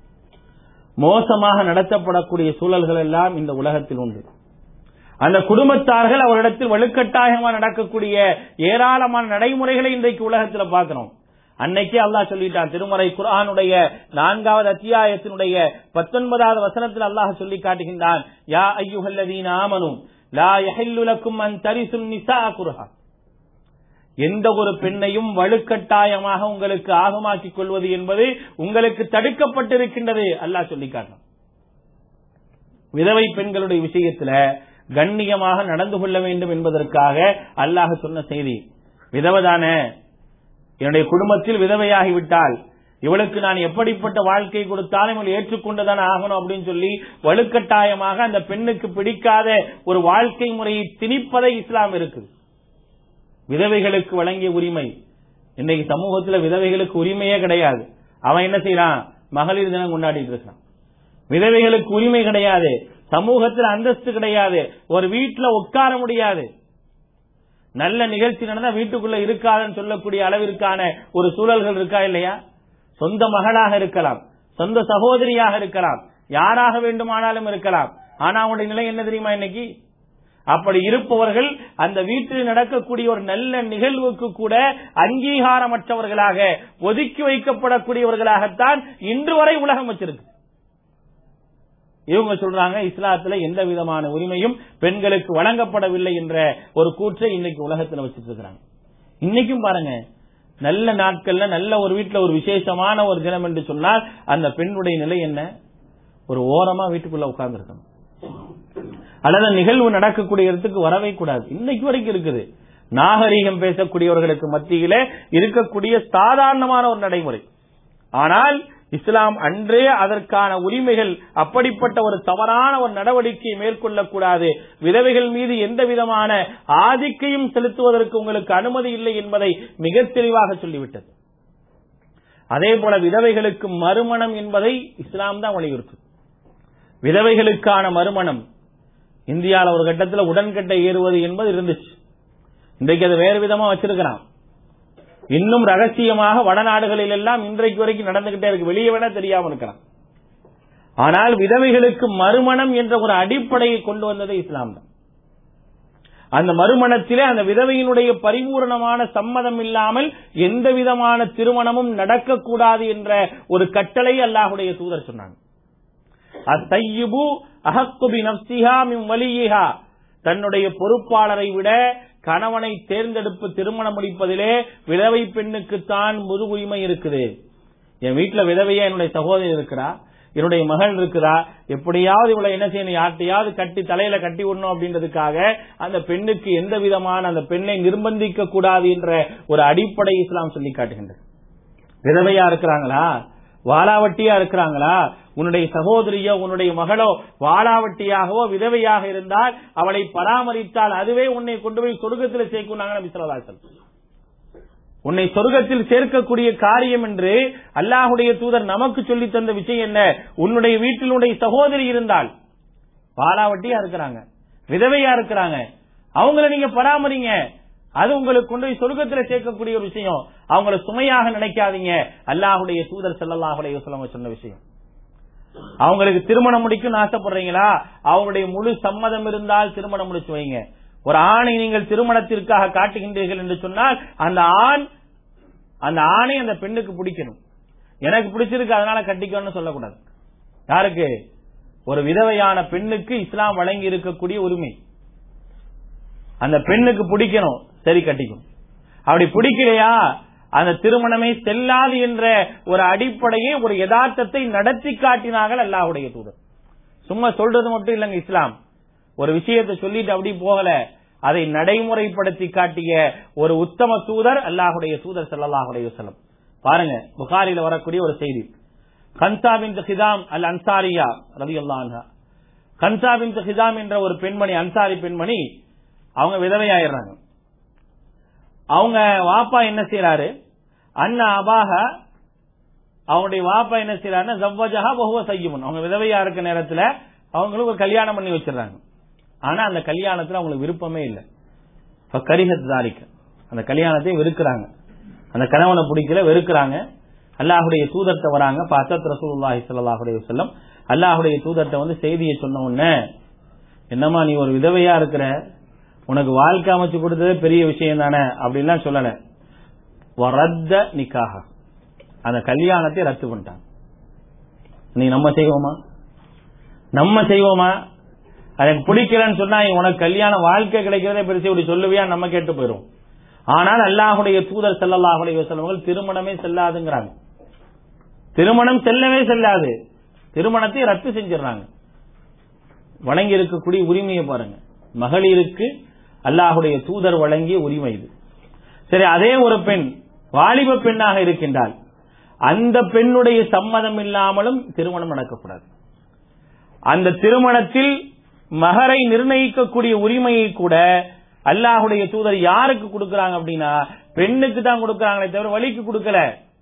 Speaker 2: மோசமாக நடத்தப்படக்கூடிய சூழல்கள் எல்லாம் இந்த உலகத்தில் உண்டு. அந்த குடும்பத்தார்கள் அவரிடத்தில் வலுக்கட்டாயமாக நடக்கக்கூடிய ஏராளமான நடைமுறைகளை இன்றைக்கு உலகத்தில் பார்க்கிறோம். அன்னைக்கே அல்லாஹ் சொல்லிட்டான். திருமறை குர்ஆனுடைய 4வது அத்தியாயத்தினுடைய 19வது வசனத்தில் அல்லாஹ் சொல்லி காட்டுகின்றான், யா அய்யுஹல்லதீன ஆமனு லா யஹில்லு லக்கும் அன் தரிசுன் நிஸா குர்ஹா. எந்த ஒரு பெண்ணையும் வலுக்கட்டாயமாக உங்களுக்கு ஆகமாக்கிக் கொள்வது என்பது உங்களுக்கு தடுக்கப்பட்டிருக்கின்றது அல்லாஹ் சொல்லி காட்டுறான். விதவை பெண்களுடைய விஷயத்துல கண்ணியமாக நடந்து கொள்ள வேண்டும் என்பதற்காக அல்லாஹ் சொன்ன செய்தி. விதவைதான, என்னுடைய குடும்பத்தில் விதவையாகிவிட்டால் இவளுக்கு நான் எப்படிப்பட்ட வாழ்க்கை கொடுத்தாலும் இவள் ஏற்றுக்கொண்டுதான் ஆகணும் அப்படின்னு சொல்லி வலுக்கட்டாயமாக அந்த பெண்ணுக்கு பிடிக்காத ஒரு வாழ்க்கை முறையை திணிப்பதை இஸ்லாம் இருக்குது. விதவைகளுக்கு வழங்கிய உரிமை. இன்னைக்கு சமூகத்தில் விதவைகளுக்கு உரிமையே கிடையாது. அவன் என்ன செய்யறான்? மகளிர் தினம் கொண்டாடிட்டு இருக்கான். விதவைகளுக்கு உரிமை கிடையாது. சமூகத்தில் அந்தஸ்து கிடையாது. ஒரு வீட்டுல உட்கார முடியாது. நல்ல நிகழ்ச்சி நடந்தா வீட்டுக்குள்ள இருக்காதுன்னு சொல்லக்கூடிய அளவிற்கான ஒரு சூழல்கள் இருக்கா இல்லையா? சொந்த மகளாக இருக்கலாம், சொந்த சகோதரியாக இருக்கலாம், யாராக வேண்டுமானாலும் இருக்கலாம். ஆனா அவனுடைய நிலை என்ன தெரியுமா? இன்னைக்கு அப்படி இருப்பவர்கள் அந்த வீட்டில் நடக்கக்கூடிய ஒரு நல்ல நிகழ்வுக்கு கூட அங்கீகாரமற்றவர்களாக, ஒதுக்கி வைக்கப்படக்கூடியவர்களாகத்தான் இன்று வரை உலகம் வச்சிருக்கு. இவங்க சொல்றாங்க இஸ்லாத்துல எந்த விதமான உரிமையும் பெண்களுக்கு வழங்கப்படவில்லை என்ற ஒரு கூற்றை இன்னைக்கு உலகத்துல வச்சிட்டு இருக்காங்க. இன்னைக்கும் பாருங்க, நல்ல நாட்கள்ல நல்ல ஒரு வீட்டுல ஒரு விசேஷமான ஒரு தினம் என்று சொன்னால் அந்த பெண்ணுடைய நிலை என்ன? ஒரு ஓரமா வீட்டுக்குள்ள உட்கார்ந்து இருக்கணும், அல்லது நிகழ்வு நடக்கக்கூடிய இடத்துக்கு வரவே கூடாது. இன்னைக்கு வரைக்கும் இருக்குது. நாகரீகம் பேசக்கூடியவர்களுக்கு மத்தியிலே இருக்கக்கூடிய சாதாரணமான ஒரு நடைமுறை. ஆனால் இஸ்லாம் அன்றே அதற்கான உரிமைகள், அப்படிப்பட்ட ஒரு தவறான ஒரு நடவடிக்கையை மேற்கொள்ளக்கூடாது, விதவைகள் மீது எந்த விதமான ஆதிக்கையும் செலுத்துவதற்கு உங்களுக்கு அனுமதி இல்லை என்பதை மிக தெளிவாக சொல்லிவிட்டது. அதே போல விதவைகளுக்கு மறுமணம் என்பதை இஸ்லாம் தான் வலியுறுத்தும். விதவைகளுக்கான மறுமணம் இந்தியாவில் ஒரு கட்டத்தில் உடன்கட்டை ஏறுவது என்பது இருந்துச்சு. இன்றைக்கு அது வேறு விதமா வச்சிருக்கிறான். இன்னும் ரகசியமாக வடநாடுகளில் எல்லாம் இன்றைக்கு வரைக்கும் நடந்துகிட்டே இருக்கு. வெளியே வேணா தெரியாம இருக்கிறான். ஆனால் விதவைகளுக்கு மறுமணம் என்ற ஒரு அடிப்படையை கொண்டு வந்தது இஸ்லாம் தான். அந்த மறுமணத்திலே அந்த விதவையினுடைய பரிபூரணமான சம்மதம் இல்லாமல் எந்த விதமான திருமணமும் நடக்கக்கூடாது என்ற ஒரு கட்டளை அல்லாஹ்வுடைய தூதர் சொன்னாங்க. அத்தய்யிபு அஹக்கு பினஃப்ஸிஹா மின் வலியிஹா, தன்னுடைய பொறுப்பாளரை விட கணவனை தேர்ந்தெடுப்பு திருமணம் முடிப்பதிலே விதவை பெண்ணுக்குத்தான் முழு உரிமை இருக்குது. என் வீட்டுல விதவையா என்னுடைய சகோதரி இருக்கிறா, என்னுடைய மகள் இருக்கிறா, எப்படியாவது இவளை என்ன செய்யணும், யார்ட்டையாவது கட்டி தலையில கட்டி விடணும் அப்படின்றதுக்காக அந்த பெண்ணுக்கு எந்த விதமான அந்த பெண்ணை நிர்பந்திக்க கூடாது என்ற ஒரு அடிப்படை இஸ்லாம் சொல்லி காட்டுகின்றது. விதவையா இருக்கிறாங்களா, வாளாவட்டியா இருக்கிறாங்களா, உன்னுடைய சகோதரியோ உன்னுடைய மகளோ வாளாவட்டியாகவோ விதவையாக இருந்தால் அவளை பராமரித்தால் அதுவே உன்னை கொண்டு போய் சொர்க்கத்தில் சேர்க்கும். நபி ஸல்லல்லாஹு அலைஹி வஸல்லம் உன்னை சொர்க்கத்தில் சேர்க்கக்கூடிய காரியம் என்று அல்லாஹ்வுடைய தூதர் நமக்கு சொல்லி தந்த விஷயம் என்ன? உன்னுடைய வீட்டில் உன்னுடைய சகோதரி இருந்தால் வாளாவட்டியா இருக்கிறாங்க, விதவையா இருக்கிறாங்க, அவங்கள நீங்க பராமரிங்க, அது உங்களுக்கு கொண்டு போய் சொர்க்கத்தில் சேர்க்கக்கூடிய ஒரு விஷயம். அவங்கள சுமையாக நினைக்காதீங்க. அல்லாஹ்வுடைய தூதர் ஸல்லல்லாஹு அலைஹி வஸல்லம் சொன்ன விஷயம். அவங்களுக்கு திருமணம் முடிக்கணும்னு ஆசைப்படுறீங்களா, அவங்களுடைய முழு சம்மதம் இருந்தால் திருமணம் முடிச்சு வைங்க. ஒரு ஆணை நீங்கள் திருமணத்திற்காக காட்டுகின்றீர்கள் என்று சொன்னால் அந்த ஆணை அந்த பெண்ணுக்கு பிடிக்கணும். எனக்கு பிடிச்சிருக்கு அதனால கட்டிக்கணும்னு சொல்லக்கூடாது. யாருக்கு? ஒரு விதவையான பெண்ணுக்கு இஸ்லாம் வழங்கி இருக்கக்கூடிய உரிமை. அந்த பெண்ணுக்கு பிடிக்கணும், சரி கட்டிக்கணும். அப்படி பிடிக்கலையா அந்த திருமணமே செல்லாது என்ற ஒரு அடிப்படையை, ஒரு யதார்த்தத்தை நடத்தி காட்டினார்கள் அல்லாஹ்வுடைய தூதர். சும்மா சொல்றது மட்டும் இல்லங்க இஸ்லாம். ஒரு விஷயத்தை சொல்லிட்டு அப்படி போகல, அதை நடைமுறைப்படுத்தி காட்டிய ஒரு உத்தம தூதர் அல்லாஹ்வுடைய தூதர் ஸல்லல்லாஹு அலைஹி வஸல்லம். பாருங்க, புகாரில வரக்கூடிய ஒரு செய்தி. கன்சா பின்த் ஹிதாம் அல் அன்சாரியா ரலியல்லாஹு அன்ஹா, கன்சா பின்த் ஹிதாம் என்ற ஒரு பெண்மணி, அன்சாரி பெண்மணி, அவங்க விதவையாயிடுறாங்க. அவங்க வாப்பா என்ன செய்யறாரு, அண்ணா அபாக, அவங்களுடைய வாப்பா என்ன செய்யறாருன்னா ஜவ்வஜஹா வஹுவ சய்யிபுன், அவங்க விதவையா இருக்க நேரத்துல அவங்களுக்கு ஒரு கல்யாணம் பண்ணி வச்சிடறாங்க. ஆனா அந்த கல்யாணத்துல அவங்களுக்கு விருப்பமே இல்லை. கரிஹத் தாரிக், அந்த கல்யாணத்தை வெறுக்கிறாங்க, அந்த கணவனை பிடிக்கல, வெறுக்கிறாங்க. அல்லாஹ்வுடைய தூதர்ட்ட வராங்க. பார்த்தத் ரசூலுல்லாஹி ஸல்லல்லாஹு அலைஹி வஸல்லம் அல்லாஹ்வுடைய தூதர்ட்ட வந்து செய்தியை சொன்ன உடனே, என்னமா நீ ஒரு விதவையா இருக்கிற, உனக்கு வாழ்க்கை அமைச்சு கொடுத்ததே பெரிய விஷயம் தானே அப்படின்லாம் சொல்லல. வரத்த நிக்காஹ, அந்த கல்யாணத்தை ரத்து பண்ணிட்டாங்க. நீ நம்ம செய்வோமா? நம்ம செய்வோமா? எனக்கு பிடிக்கலன்னு சொன்னா உனக்கு கல்யாண வாழ்க்கை கிடைக்கிறதே பெருசு, இப்படி சொல்லுவியா? நம்ம கேட்டு போயிரும். ஆனால் அல்லாஹ்வுடைய தூதர் ஸல்லல்லாஹு அலைஹி வஸல்லம் திருமணமே செல்லாதுங்கிறாங்க. திருமணம் செல்லவே செல்லாது, திருமணத்தை ரத்து செஞ்சிடறாங்க. வழங்கி இருக்கக்கூடிய உரிமையை பாருங்க, மகளிருக்கு அல்லாஹ்வுடைய தூதர் வழங்கிய உரிமை இது. சரி, அதே ஒரு பெண் வாலிப பெண்ணாக இருக்கின்றால் அந்த பெண்ணுடைய சம்மதம் இல்லாமலும் திருமணம் நடக்கக்கூடாது. அந்த திருமணத்தில் மகரை நிர்ணயிக்கக்கூடிய உரிமையை கூட அல்லாஹ்வுடைய தூதர் யாருக்கு கொடுக்கறாங்க அப்படின்னா பெண்ணுக்கு தான் கொடுக்கறாங்களே தவிர வலிக்கு கொடுக்கல.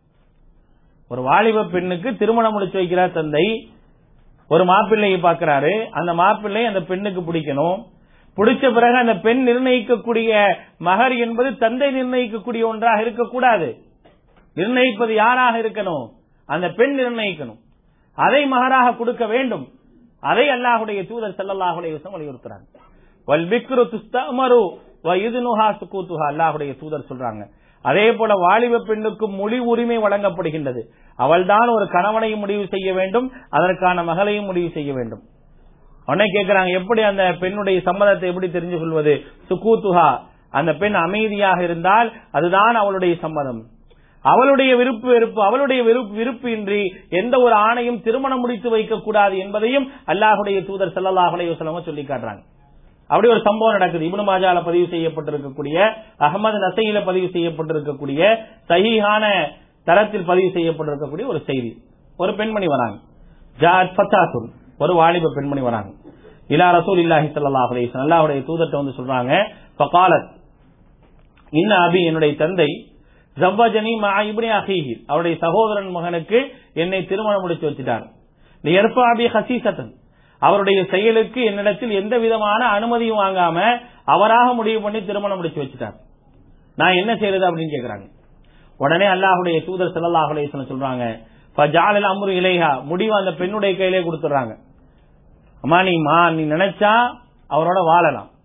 Speaker 2: ஒரு வாலிப பெண்ணுக்கு திருமணம் முடிச்சு வைக்கிறார் தந்தை, ஒரு மாப்பிள்ளையை பார்க்கிறாரு, அந்த மாப்பிள்ளை அந்த பெண்ணுக்கு பிடிக்கணும். பிடிச்ச பிறகு அந்த பெண் நிர்ணயிக்கக்கூடிய மகர் என்பது தந்தை நிர்ணயிக்கக்கூடிய ஒன்றாக இருக்கக்கூடாது. நிர்ணயிப்பது யாராக இருக்கணும்? அந்த பெண் நிர்ணயிக்கணும். அதை மகராக கொடுக்க வேண்டும். அதை அல்லாஹ்வுடைய தூதர் ஸல்லல்லாஹு அலைஹி வஸல்லம் வலியுறுத்துறாங்க. வல் பிக்ரு துஸ்தமரு வ இத்னுஹா சுகூதுஹா, அல்லாஹ்வுடைய தூதர் சொல்றாங்க. அதே போல வாலிப பெண்ணுக்கு மொழி உரிமை வழங்கப்படுகின்றது. அவள்தான் ஒரு கணவனையும் முடிவு செய்ய வேண்டும், அதற்கான மகளையும் முடிவு செய்ய வேண்டும். உடனே கேட்கிறாங்க, எப்படி அந்த பெண்ணுடைய சம்மதத்தை எப்படி தெரிஞ்சு கொள்வது? சுகூதுஹா, அந்த பெண் அமைதியாக இருந்தால் அதுதான் அவளுடைய சம்மதம். அவளுடைய விருப்பு அவளுடைய விருப்பு இன்றி எந்த ஒரு ஆணையும் திருமணம் முடித்து வைக்க கூடாது என்பதையும் அல்லாஹ்வுடைய தூதர் ஸல்லல்லாஹு அலைஹி வஸல்லம் சொல்லி காட்டுறாங்க. அப்படி ஒரு சம்பவம் நடக்குது. இப்னு மாஜால பதிவு செய்யப்பட்டிருக்கக்கூடிய, அஹ்மது நசையில பதிவு செய்யப்பட்டிருக்கக்கூடிய, சஹீஹான தரத்தில் பதிவு செய்யப்பட்டிருக்கக்கூடிய ஒரு செய்தி. ஒரு பெண்மணி வராங்க, ஜாத் ஃபத்தாத்துன், ஒரு வாலிப பெண்மணி வராங்க. இலா ரசூலில்லாஹி ஸல்லல்லாஹு அலைஹி வஸல்லம், அல்லாஹ்வுடைய தூதர்ட்ட வந்து சொல்றாங்க, ஃபகாலத் இன்ன அபி, என்னுடைய தந்தை, ஜவ்வஜனி மா இப்னி அஹீஹி, அவருடைய சகோதரன் மகனுக்கு என்னை திருமணம் முடிச்சு வச்சிட்டார். லியர்ஃபா பி ஹசீசத்தன், அவருடைய செயலுக்கு என்னிடத்தில் எந்த விதமான அனுமதியும் வாங்காம அவராக முடிவு பண்ணி திருமணம் முடிச்சு வச்சுட்டார். நான் என்ன செய்யறது அப்படின்னு கேக்குறாங்க. உடனே அல்லாஹ்வுடைய தூதர் ஸல்லல்லாஹு அலைஹி வஸல்லம் சொல்றாங்க, ஃபஜஅல் அம்ரு இலைஹா, முடிவு அந்த பெண்ணுடைய கையிலே கொடுத்துறாங்க. அம்மா நீ நினைச்சா அவரோட வாழலாம்,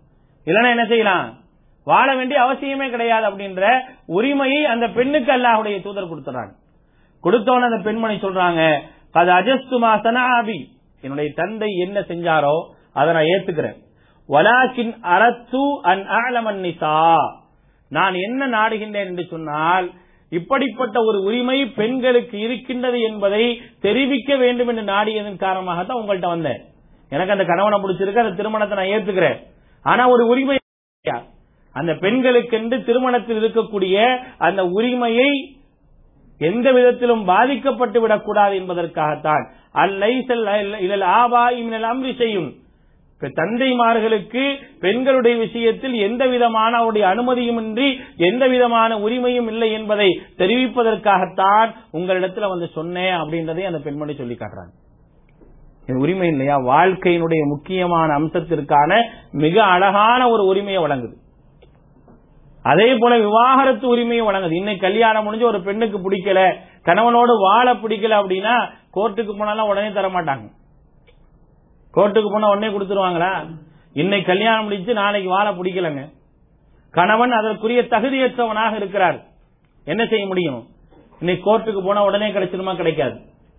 Speaker 2: இல்லன்னா என்ன செய்யலாம், வாழ வேண்டிய அவசியமே கிடையாது அப்படின்ற உரிமையை அந்த பெண்ணுக்கு அல்லாஹ்வுடைய தூதர் கொடுத்துறாங்க. கொடுத்தவன அந்த பெண்மணி சொல்றாங்க, அது அஜஸ்துமா சனாபி, என்னுடைய தந்தை என்ன செஞ்சாரோ அதை நான் ஏத்துக்கிறேன். வலாக்கின் அரத்து அன் அலமன் நிசா, நான் என்ன நாடுகின்றேன் என்று சொன்னால் இப்படிப்பட்ட ஒரு உரிமை பெண்களுக்கு இருக்கின்றது என்பதை தெரிவிக்க வேண்டும் என்று நாடியதன் காரணமாகத்தான் உங்கள்கிட்ட வந்தேன். எனக்கு அந்த கணவனை பிடிச்சிருக்கு, அந்த திருமணத்தை நான் ஏத்துக்கிறேன். ஆனா ஒரு உரிமை, அந்த பெண்களுக்கென்று திருமணத்தில் இருக்கக்கூடிய அந்த உரிமையை எந்த விதத்திலும் பாதிக்கப்பட்டு விடக்கூடாது என்பதற்காகத்தான் செய்யும் தந்தைமார்களுக்கு பெண்களுடைய விஷயத்தில் எந்த விதமான அவருடைய அனுமதியும் இன்றி எந்த விதமான உரிமையும் இல்லை என்பதை தெரிவிப்பதற்காகத்தான் உங்களிடத்துல வந்து சொன்னேன் அப்படின்றதை அந்த பெண்மணி சொல்லி காட்டுறாங்க. உரிமை இல்லையா, வாழ்க்கையினுடைய முக்கியமான அம்சத்திற்கான மிக அழகான ஒரு உரிமையை வழங்குது. அதே போல விவாகரத்து உரிமையை வழங்குது. இன்னைக்கு கல்யாணம் முடிஞ்சு ஒரு பெண்ணுக்கு பிடிக்கல, கணவனோடு வாழ பிடிக்கல அப்படின்னா கோர்ட்டுக்கு போனாலும் உடனே தர மாட்டாங்க. கோர்ட்டுக்கு போனா உடனே கொடுத்துருவாங்களா? இன்னைக்கு கல்யாணம் முடிச்சு நாளைக்கு வாழ பிடிக்கலங்க, கணவன் அதற்குரிய தகுதியற்றவனாக இருக்கிறார், என்ன செய்ய முடியும்? இன்னைக்கு கோர்ட்டுக்கு போனா உடனே கிடைச்சிருமா? கிடைக்காது.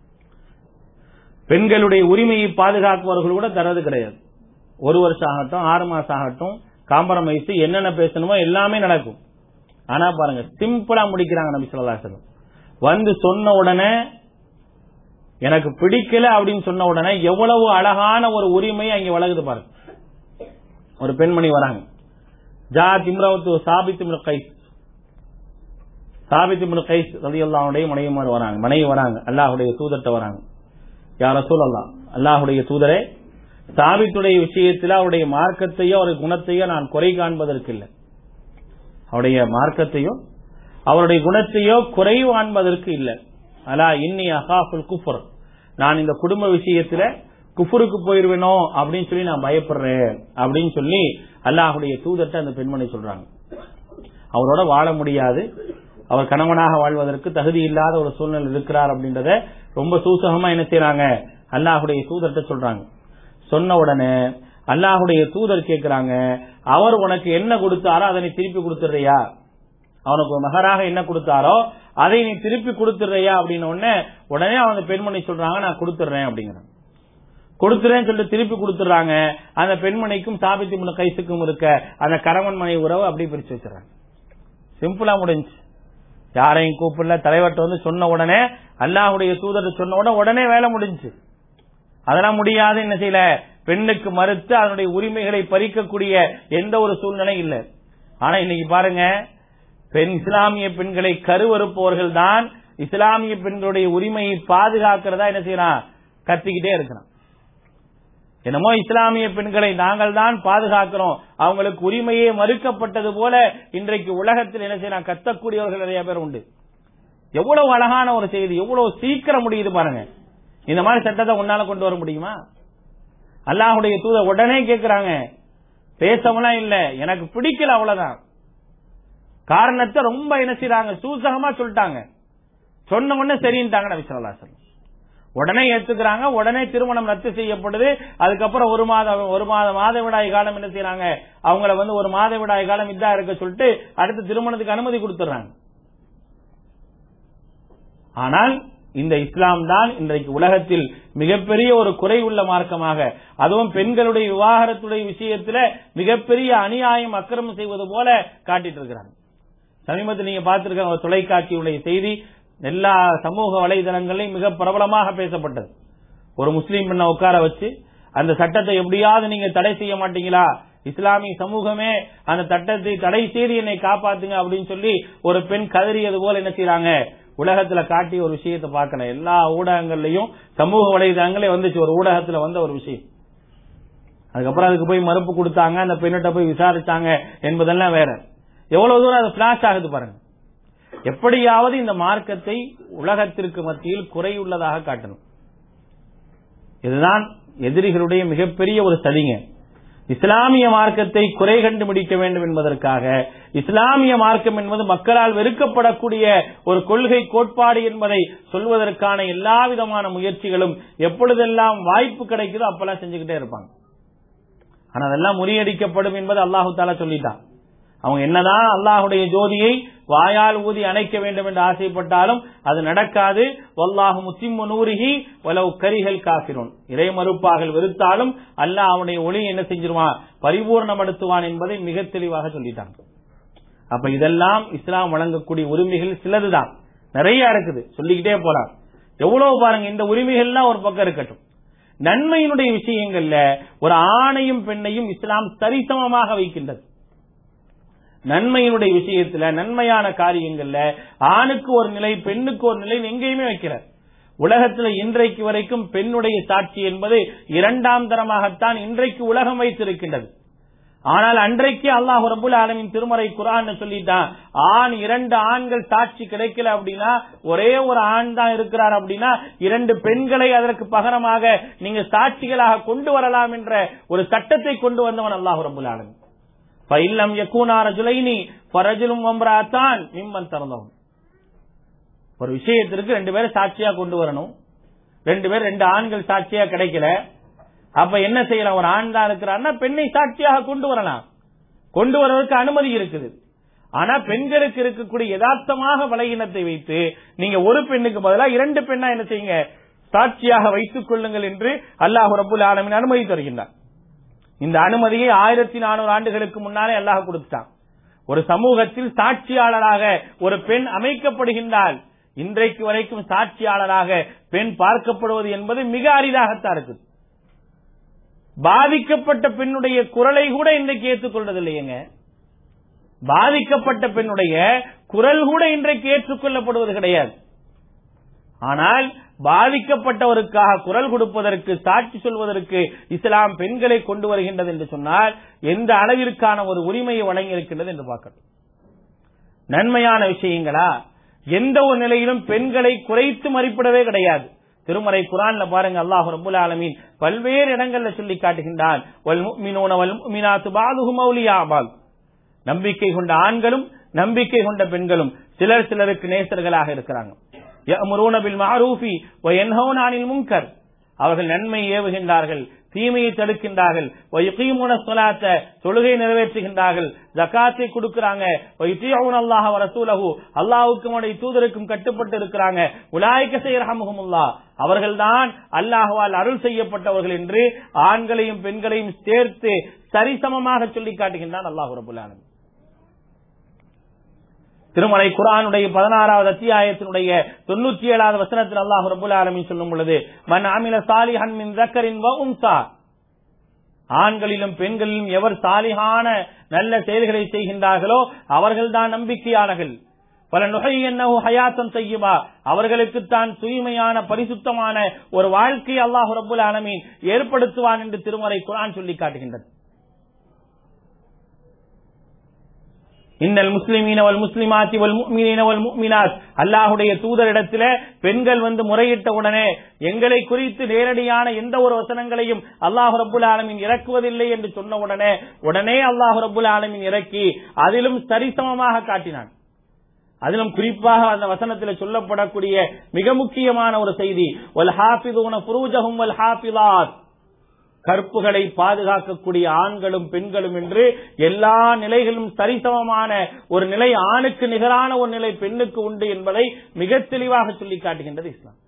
Speaker 2: பெண்களுடைய உரிமையை பாதுகாப்பவர்கள் கூட தரது கிடையாது. 1 வருஷம் ஆகட்டும், 6 மாசம் ஆகட்டும், காம்பரமைஸ் என்னென்ன பேசணுமோ எல்லாமே நடக்கும். ஆனா பாருங்க, சிம்பிளா முடிக்கிறாங்க நபி ஸல்லல்லாஹு அலைஹி வஸல்லம். வந்து சொன்ன உடனே எனக்கு பிடிக்கல அப்படின்னு சொன்ன உடனே எவ்வளவு அழகான ஒரு உரிமை அங்கே வழங்குது பாருங்க. ஒரு பெண்மணி வராங்க, ஜாத் இம்ரவத்து சாபித் இப்னு கைஸ், சாபித் இப்னு கைஸ் ரலியல்லாஹு அன்ஹு மனைவி வராங்க, அல்லாஹ்வுடைய தூதர்ட்ட வராங்க. யா ரசூலல்லாஹ், அல்லாஹ்வுடைய தூதரே, சாபித்துடைய விஷயத்தில் அவருடைய மார்க்கத்தையோ அவருடைய குணத்தையோ நான் குறை காண்பதற்கு இல்லை, அவருடைய மார்க்கத்தையோ அவருடைய குணத்தையோ குறை காண்பதற்கு இல்லை. அலா இன்னி அகாஃபுல் குஃபர், நான் இந்த குடும்ப விஷயத்துல குஃபருக்கு போயிருவேனோ அப்படின்னு சொல்லி நான் பயப்படுறேன் அப்படின்னு சொல்லி அல்லாஹ்வுடைய தூதர்ட்ட அந்த பெண்மணி சொல்றாங்க. அவரோட வாழ முடியாது, அவர் கணவனாக வாழ்வதற்கு தகுதி இல்லாத ஒரு சூழ்நிலை இருக்கிறார் அப்படின்றத ரொம்ப சூசகமா என்ன செய்யறாங்க, அல்லாஹ்வுடைய தூதர்ட்ட சொல்றாங்க. சொன்ன உடனே அல்லாஹ்வுடைய தூதர் கேட்கிறாங்க, அவர் உனக்கு என்ன கொடுத்தாரோ அதை நீ திருப்பி கொடுத்துறியா? அவனுக்கு மகராக என்ன கொடுத்தாரோ அதை நீ திருப்பி கொடுத்துறியா அப்படின்னு உடனே அவங்க பெண்மணி சொல்றாங்க, நான் கொடுத்துறேன் அப்படிங்கிறாங்க. கொடுத்துறேன்னு சொல்லிட்டு திருப்பி கொடுத்துறாங்க. அந்த பெண்மணிக்கும் சாபித் இப்னு கைஸுக்கும் இருக்க அந்த கணவன் மனைவி உறவு அப்படி பிரிச்சு வச்சிடறாங்க. சிம்பிளா முடிஞ்சு, யாரையும் கூப்பிடல, தலைவர்கிட்ட வந்து சொன்ன உடனே, அல்லாஹ்வுடைய தூதர் சொன்ன உடனே வேலை முடிஞ்சு. அதெல்லாம் முடியாது, என்ன செய்யல, பெண்ணுக்கு மறுத்து அதனுடைய உரிமைகளை பறிக்கக்கூடிய எந்த ஒரு சூழ்நிலை இல்லை. ஆனா இன்னைக்கு பாருங்க, இஸ்லாமிய பெண்களை கருவறுப்பவர்கள் தான் இஸ்லாமிய பெண்களுடைய உரிமையை பாதுகாக்கிறதா என்ன செய்யறான், கத்திக்கிட்டே இருக்கிறான். என்னமோ இஸ்லாமிய பெண்களை நாங்கள் தான் பாதுகாக்கிறோம், அவங்களுக்கு உரிமையே மறுக்கப்பட்டது போல இன்றைக்கு உலகத்தில் என்ன செய்யறான், கத்தக்கூடியவர்கள் நிறைய பேர் உண்டு. எவ்வளவு அழகான ஒரு செய்தி, எவ்வளவு சீக்கிரம் முடியுது பாருங்க. இந்த மாதிரி சட்டத்தை உன்னால கொண்டு வர முடியுமா? அல்லாஹ்வுடைய தூதர் உடனே கேட்கிறாங்க, பேசவெல்லாம் இல்ல, எனக்கு பிடிக்கல அவ்வளவுதான். காரணத்தை ரொம்ப என்ன செய்யறாங்க, சூசகமா சொல்லிட்டாங்க. சொன்ன உடனே சரின்ட்டாங்க நபி ஸல்லல்லாஹு அலைஹி வஸல்லம். உடனே ஏத்துக்கிறாங்க, உடனே திருமணம் ரத்து செய்யப்படுது. அதுக்கப்புறம் ஒரு மாதவிடாய் காலம் என்ன செய்யறாங்க, அவங்கள வந்து ஒரு மாதவிடாய் காலம் இதா இருக்க சொல்லிட்டு அடுத்த திருமணத்துக்கு அனுமதி கொடுத்துறாங்க. ஆனால் இந்த இஸ்லாம் தான் இன்றைக்கு உலகத்தில் மிகப்பெரிய ஒரு குறை உள்ள மார்க்கமாக, அதுவும் பெண்களுடைய விவாகரத்துடைய விஷயத்துல மிகப்பெரிய அநியாயம் அக்கிரமம் செய்வது போல காட்டிட்டு இருக்கிறாங்க. சமீபத்தில் நீங்க பார்த்திருக்க தொலைக்காட்சியுடைய செய்தி எல்லா சமூக வலைதளங்களையும் மிக பிரபலமாக பேசப்பட்டது. ஒரு முஸ்லீம் பெண்ணை உட்கார வச்சு அந்த சட்டத்தை எப்படியாவது நீங்க தடை செய்ய மாட்டீங்களா, இஸ்லாமிய சமூகமே அந்த சட்டத்தை தடை செய்து என்னை காப்பாத்துங்க அப்படின்னு சொல்லி ஒரு பெண் கதறியது போல என்ன செய்யறாங்க, உலகத்துல காட்டி ஒரு விஷயத்தை பார்க்கணும். எல்லா ஊடகங்கள்லயும் சமூக வலைதளங்களே வந்துச்சு, ஒரு ஊடகத்துல வந்த ஒரு விஷயம். அதுக்கப்புறம் அதுக்கு போய் மறுப்பு கொடுத்தாங்க, அந்த பெண்ணிட்ட போய் விசாரிச்சாங்க என்பதெல்லாம் வேற. எவ்வளவு தூரம் அது பிளாஷ் ஆகுது பாருங்க. எப்படியாவது இந்த மார்க்கத்தை உலகத்திற்கு மத்தியில் குறையுள்ளதாக காட்டணும். இதுதான் எதிரிகளுடைய மிகப்பெரிய ஒரு சதிங்க. இஸ்லாமிய மார்க்கத்தை குறை கண்டுபிடிக்க வேண்டும் என்பதற்காக, இஸ்லாமிய மார்க்கம் என்பது மக்களால் வெறுக்கப்படக்கூடிய ஒரு கொள்கை கோட்பாடு என்பதை சொல்வதற்கான எல்லா விதமான முயற்சிகளும் எப்பொழுதெல்லாம் வாய்ப்பு கிடைக்குதோ அப்பெல்லாம் செஞ்சுக்கிட்டே இருப்பாங்க. ஆனா அதெல்லாம் முறியடிக்கப்படும் என்பது அல்லாஹு தாலா சொல்லிட்டான். அவங்க என்னதான் அல்லாஹுடைய ஜோதியை வாயால் ஊதி அணைக்க வேண்டும் என்று ஆசைப்பட்டாலும் அது நடக்காது. வல்லாஹு முத்திம்மு நூரிஹி வலவ் கரிஹல் காஃபிரூன். இறை மறுப்பாக வெறுத்தாலும் அல்லாஹ் அவனுடைய ஒளி என்ன செஞ்சிருவான், பரிபூர்ணப்படுத்துவான் என்பதை மிக தெளிவாக சொல்லிட்டாங்க. அப்ப இதெல்லாம் இஸ்லாம் வழங்கக்கூடிய உரிமைகள் சிலதுதான், நிறைய இருக்குது, சொல்லிக்கிட்டே போலாம். எவ்வளவு பாருங்க, இந்த உரிமைகள்லாம் ஒரு பக்கம் இருக்கட்டும். நன்மையினுடைய விஷயங்கள்ல ஒரு ஆணையும் பெண்ணையும் இஸ்லாம் சரிசமமாக வைக்கின்றது. நன்மையினுடைய விஷயத்துல நன்மையான காரியங்கள்ல ஆணுக்கு ஒரு நிலை பெண்ணுக்கு ஒரு நிலை எங்கேயுமே வைக்கிறார். உலகத்துல இன்றைக்கு வரைக்கும் பெண்ணுடைய சாட்சி என்பது இரண்டாம் தரமாகத்தான் இன்றைக்கு உலகம் வைத்திருக்கின்றது. ஆனால் அன்றைக்கு அல்லாஹ் ரப்பல் ஆலமீன் திருமறை குர்ஆன்ல சொல்லிட்டான், ஆண் 2 ஆண்கள் சாட்சி கிடைக்கல அப்படின்னா, ஒரே ஒரு ஆண் தான் இருக்கிறார் அப்படின்னா 2 பெண்களை அதற்கு பகரமாக நீங்க சாட்சிகளாக கொண்டு வரலாம் என்ற ஒரு சட்டத்தை கொண்டு வந்தவன் அல்லாஹ் ரப்பல் ஆலமீன். ஃபஇல்லம் யகூனா ரஜுலைனி ஃபரஜுலும் வம்ரஅத்தான் மிம்மன் தரதஹும். ஒரு விஷயத்திற்கு 2 பேரை சாட்சியா கொண்டு வரணும், 2 ஆண்கள் சாட்சியா கிடைக்கல, அப்ப என்ன செய்யலாம், ஒரு ஆண் தான் இருக்கிறார்னா பெண்ணை சாட்சியாக கொண்டு வரலாம், கொண்டு வருவதற்கு அனுமதி இருக்குது. ஆனா பெண்களுக்கு இருக்கக்கூடிய யதார்த்தமாக பலகீனத்தை வைத்து நீங்க ஒரு பெண்ணுக்கு பதிலாக 2 பெண்ணா என்ன செய்யுங்க, சாட்சியாக வைத்துக் கொள்ளுங்கள் என்று அல்லாஹ் ரப்பல் ஆலமீன் அனுமதி தருகின்றார். இந்த அனுமதியை 1400 ஆண்டுகளுக்கு முன்னாலே அல்லாஹ் கொடுத்தான். ஒரு சமூகத்தில் சாட்சியாளராக ஒரு பெண் அமைக்கப்படுகின்றால் இன்றைக்கு வரைக்கும் சாட்சியாளராக பெண் பார்க்கப்படுவது என்பது மிக அரிதாகத்தான் இருக்குது. பாதிக்கப்பட்ட பெண்ணுடைய குரலை கூட இன்றைக்கு ஏற்றுக்கொள்வது இல்லையங்க. பாதிக்கப்பட்ட பெண்ணுடைய குரல் கூட இன்றைக்கு ஏற்றுக்கொள்ளப்படுவது கிடையாது. ஆனால் பாதிக்கப்பட்டவருக்காக குரல் கொடுப்பதற்கு சாட்சி சொல்வதற்கு இஸ்லாம் பெண்களை கொண்டு வருகின்றது என்று சொன்னால் எந்த அளவிற்கான ஒரு உரிமையை வழங்கி இருக்கின்றது என்று பார்க்கணும். நன்மையான விஷயங்களா, எந்த ஒரு நிலையிலும் பெண்களை குறைத்து மதிப்பிடவே கிடையாது. திருமறை குர்ஆன்ல பாருங்க, அல்லாஹ் ரப்பல் ஆலமீன் பல்வேறு இடங்கள்ல சொல்லி காட்டுகின்றான், வல் முஃமினூன வல் முஃமினாத்து பஅதுஹும் அவுலியா பஅத். நம்பிக்கை கொண்ட ஆண்களும் நம்பிக்கை கொண்ட பெண்களும் சிலர் சிலருக்கு நேசர்களாக இருக்கிறாங்க. யஅமுரூன பில் மஅரூஃபி வ யன்ஹவுன அனில் முன்கர். அவர்கள் நன்மை ஏவுகின்றார்கள், தீமையை தடுக்கின்றார்கள். வ யகீமுன ஸலாத்த, தொழுகை நிறைவேற்றுகின்றார்கள், ஜகாத்தை கொடுக்கறாங்க. வ யுதீஊன அல்லாஹ வ ரசூலஹு, அல்லாஹ்வுக்கும் அவருடைய தூதருக்கும் கட்டுப்பட்டு இருக்கிறாங்க. உலாயிக ஸயர்ஹமுஹுமுல்லாஹ், அவர்கள்தான் அல்லாஹ்வால் அருள் செய்யப்பட்டவர்கள் என்று ஆண்களையும் பெண்களையும் சேர்த்து சரிசமமாக சொல்லி காட்டுகின்றான் அல்லாஹ் ரப்பல் ஆலமீன். திருமறை குர்ஆனுடைய 16வது அத்தியாயத்தினுடைய 97வது வசனத்தில் அல்லாஹ் ரப்பல் ஆலமீன் சொல்லும் பொழுது, மன் அமில சாலிஹன் மின் ஸக்கரின் வ உன்ஸா, ஆண்களிலும் பெண்களிலும் எவர் சாலிஹான நல்ல செயல்களை செய்கின்றார்களோ அவர்கள்தான் நம்பிக்கையாளர்கள். பல நுஹையன்னஹு ஹயாத்தன் தய்யிபா, அவர்களுக்கு தான் தூய்மையான பரிசுத்தமான ஒரு வாழ்க்கை அல்லாஹ் ரப்பல் ஆலமீன் ஏற்படுத்துவான் என்று திருமறை குர்ஆன் சொல்லி காட்டுகின்றது. இன்னல் முஸ்லிமீன வல் முஸ்லிமாத்தி வல் முஃமினீன வல் முஃமினாத், அல்லாஹ்வுடைய தூதரிடத்திலே பெண்கள் வந்து முறையிட்ட உடனே எங்களை குறித்து நேரடியான எந்த ஒரு வசனங்களையும் அல்லாஹ் ரப்பல் ஆலமீன் இறக்குவதில்லை என்று சொன்ன உடனே அல்லாஹ் ரப்பல் ஆலமீன் இறக்கி அதிலும் சரிசமமாக காட்டினான். அதிலும் குறிப்பாக அந்த வசனத்தில் சொல்லப்படக்கூடிய மிக முக்கியமான ஒரு செய்தி, வல் ஹாஃபிதூன ஃபுரூஜஹும் வல் ஹாஃபிலாத், கற்புகளை பாதுகாக்கக்கூடிய ஆண்களும் பெண்களும் என்று எல்லா நிலைகளும் சரிசமமான ஒரு நிலை, ஆணுக்கு நிகரான ஒரு நிலை பெண்ணுக்கு உண்டு என்பதை மிக தெளிவாக சொல்லி காட்டுகின்றது இஸ்லாம்.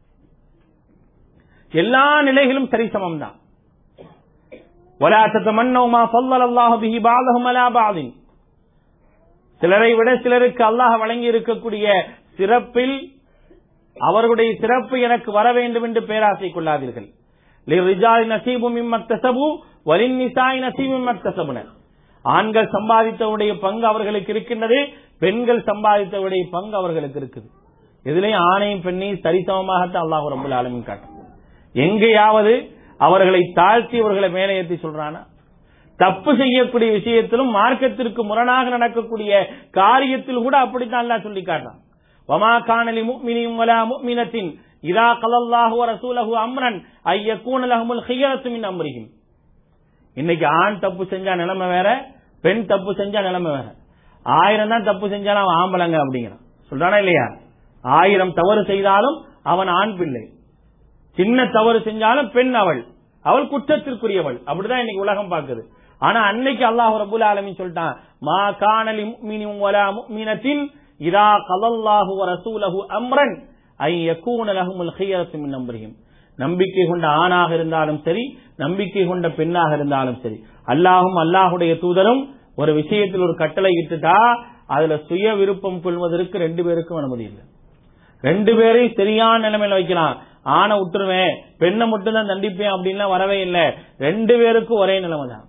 Speaker 2: எல்லா நிலைகளும் சரிசமம் தான். வலா ததமன்னௌ மா ஃபல்லல்லாஹு பிஹி பஅதஹும் அலா பஅதின், சிலரை விட சிலருக்கு அல்லாஹ் வழங்கி இருக்கக்கூடிய சிறப்பில் அவர்களுடைய சிறப்பு எனக்கு வர வேண்டும் என்று பேராசை கொள்ளாதீர்கள். லிர்ரிஜாலி நஸீபு மிம்ம இக்தஸபு வலின்னிசாஇ நஸீபு மிம்ம இக்தஸபன, ஆண்கள் சம்பாதித்தவருடைய பங்கு அவர்களுக்கு இருக்கின்றது, பெண்கள் சம்பாதித்தவருடைய பங்கு அவர்களுக்கு இருக்குது. இதுலயும் ஆணையும் பெண்ணையும் சரிசமமாகத்தான் அல்லாஹ் ரப்பல் ஆலமீன் காட்டும். எங்கேயாவது அவர்களை தாழ்த்தி அவர்களை மேலே ஏற்றி சொல்றானா? தப்பு செய்யக்கூடிய விஷயத்திலும் மார்க்கத்திற்கு முரணாக நடக்கக்கூடிய காரியத்தில் கூட அப்படித்தான் அல்லாஹ் சொல்லி காட்டுறான். வமா கான லிமுஃமினின் வலா முஃமினத்தின் இதா கலல்லாஹு வ ரசூலுஹு அம்ரன் ஐயகூன லஹுமுல் ஹியரத்து மின் அம்ரிஹிம். இன்னைக்கு ஆண் தப்பு செஞ்சா நிலைமை வேற, பெண் தப்பு செஞ்சா நிலைமை வேற. 1000 தான் தப்பு செஞ்சாலும் அவன் ஆம்பளங்க அப்படிங்கிறான், சொல்றானா இல்லையா? 1000 தவறு செய்தாலும் அவன் ஆண் பிள்ளை, சின்ன தவறு செஞ்சாலும் பெண் அவள். அவள் குற்றத்திற்குரியவள். அப்படிதான் இன்னைக்கு உலகம் பார்க்குது. ஆனா அன்னைக்கு அல்லாஹ் ரப்பல் ஆலமீன் சொல்லிட்டான், மா கான லிமுஃமினின் வலா முஃமினத்தின் இதா கலல்லாஹு வ ரசூலுஹு அம்ரன் ஐ யகூன லஹுமுல் ഖിയറத்து மின் அம்ரிஹிம். நம்பிக்கை கொண்ட ஆணாக இருந்தாலும் சரி, நம்பிக்கை கொண்ட பெண்ணாக இருந்தாலும் சரி, அல்லாஹும் அல்லாஹுடைய தூதரும் ஒரு விஷயத்தில் ஒரு கட்டளை இட்டுட்டா அதுல சுய விருப்பம் கொள்வதற்கு 2 பேருக்கும் அனுமதி இல்லை. 2 பேரையும் சரியான நிலைமையில வைக்கலாம். ஆணை விட்டுருவேன், பெண்ணை மட்டும் தான் தண்டிப்பேன் அப்படின்லாம் வரவே இல்லை. 2 பேருக்கும் ஒரே நிலைமை தான்.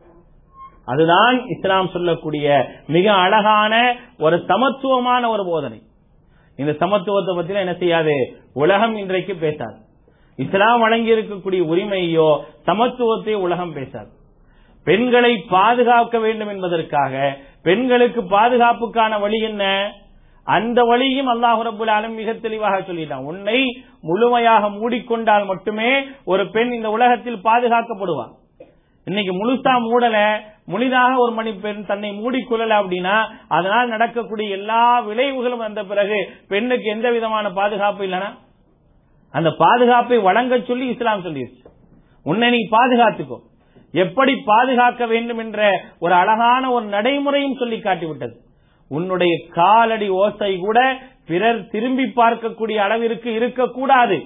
Speaker 2: அதுதான் இஸ்லாம் சொல்லக்கூடிய மிக அழகான ஒரு சமத்துவமான ஒரு போதனை. இந்த சமத்துவத்தை பத்தி என்ன செய்யாது உலகம் இன்றைக்கு பேசாது. இஸ்லாம் வழங்கி இருக்கக்கூடிய உரிமையோ சமத்துவத்தை உலகம் பேசாது. பெண்களை பாதுகாக்க வேண்டும் என்பதற்காக பெண்களுக்கு பாதுகாப்புக்கான வழி என்ன, அந்த வழியும் அல்லாஹ் ரப்பல் ஆலமீன் மிக தெளிவாக சொல்லிட்டான். உன்னை முழுமையாக மூடிக்கொண்டால் மட்டுமே ஒரு பெண் இந்த உலகத்தில் பாதுகாக்கப்படுவார். இன்னைக்கு முழுசா மூடல, முழுதாக ஒரு மணி பெண் தன்னை மூடிக்கொள்ளல அப்படின்னா அதனால் நடக்கக்கூடிய எல்லா விளைவுகளும் வந்த பிறகு பெண்ணுக்கு எந்த விதமான பாதுகாப்பு இல்லைன்னா அந்த பாதுகாப்பை வழங்க சொல்லி இஸ்லாம் சொல்லிடுச்சு. உன்னை நீ பாதுகாத்துக்கோ, எப்படி பாதுகாக்க வேண்டும் என்ற ஒரு அழகான ஒரு நடைமுறையும் சொல்லி காட்டிவிட்டது. உன்னுடைய காலடி ஓசை கூட பிறர் திரும்பி பார்க்கக்கூடிய அளவிற்கு இருக்கக்கூடாது.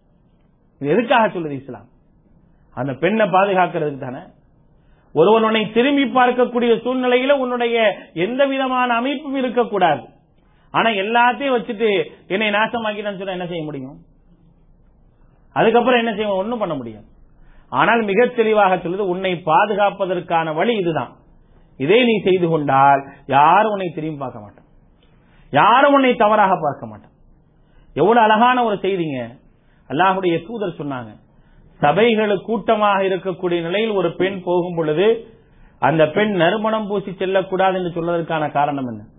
Speaker 2: எதுக்காக சொல்லுது இஸ்லாம்? அந்த பெண்ணை பாதுகாக்கிறதுக்கு தானே. ஒருவன் உன்னை திரும்பி பார்க்கக்கூடிய சூழ்நிலையில உன்னுடைய எந்த விதமான அமைப்பும் இருக்கக்கூடாது. ஆனா எல்லாத்தையும் வச்சுட்டு என்னை நாசமாக்கிட்டான்னு சொன்னா என்ன செய்ய முடியும்? அதுக்கப்புறம் என்ன செய்ய? ஒன்னும் பண்ண முடியும். ஆனால் மிக தெளிவாக சொல்லுது, உன்னை பாதுகாப்பதற்கான வழி இதுதான். இதை நீ செய்து கொண்டால் யாரும் உன்னை திரும்பி பார்க்க மாட்டான், யாரும் உன்னை தவறாக பார்க்க மாட்டான். எவ்வளவு அழகான ஒரு செய்திங்க. அல்லாஹ்வுடைய தூதர் சொன்னாங்க, சபைகளுக்கு கூட்டமாக இருக்கக்கூடிய நிலையில் ஒரு பெண் போகும் பொழுது அந்த பெண் நறுமணம் பூசி செல்லக்கூடாது என்று சொல்வதற்கான காரணம் என்ன?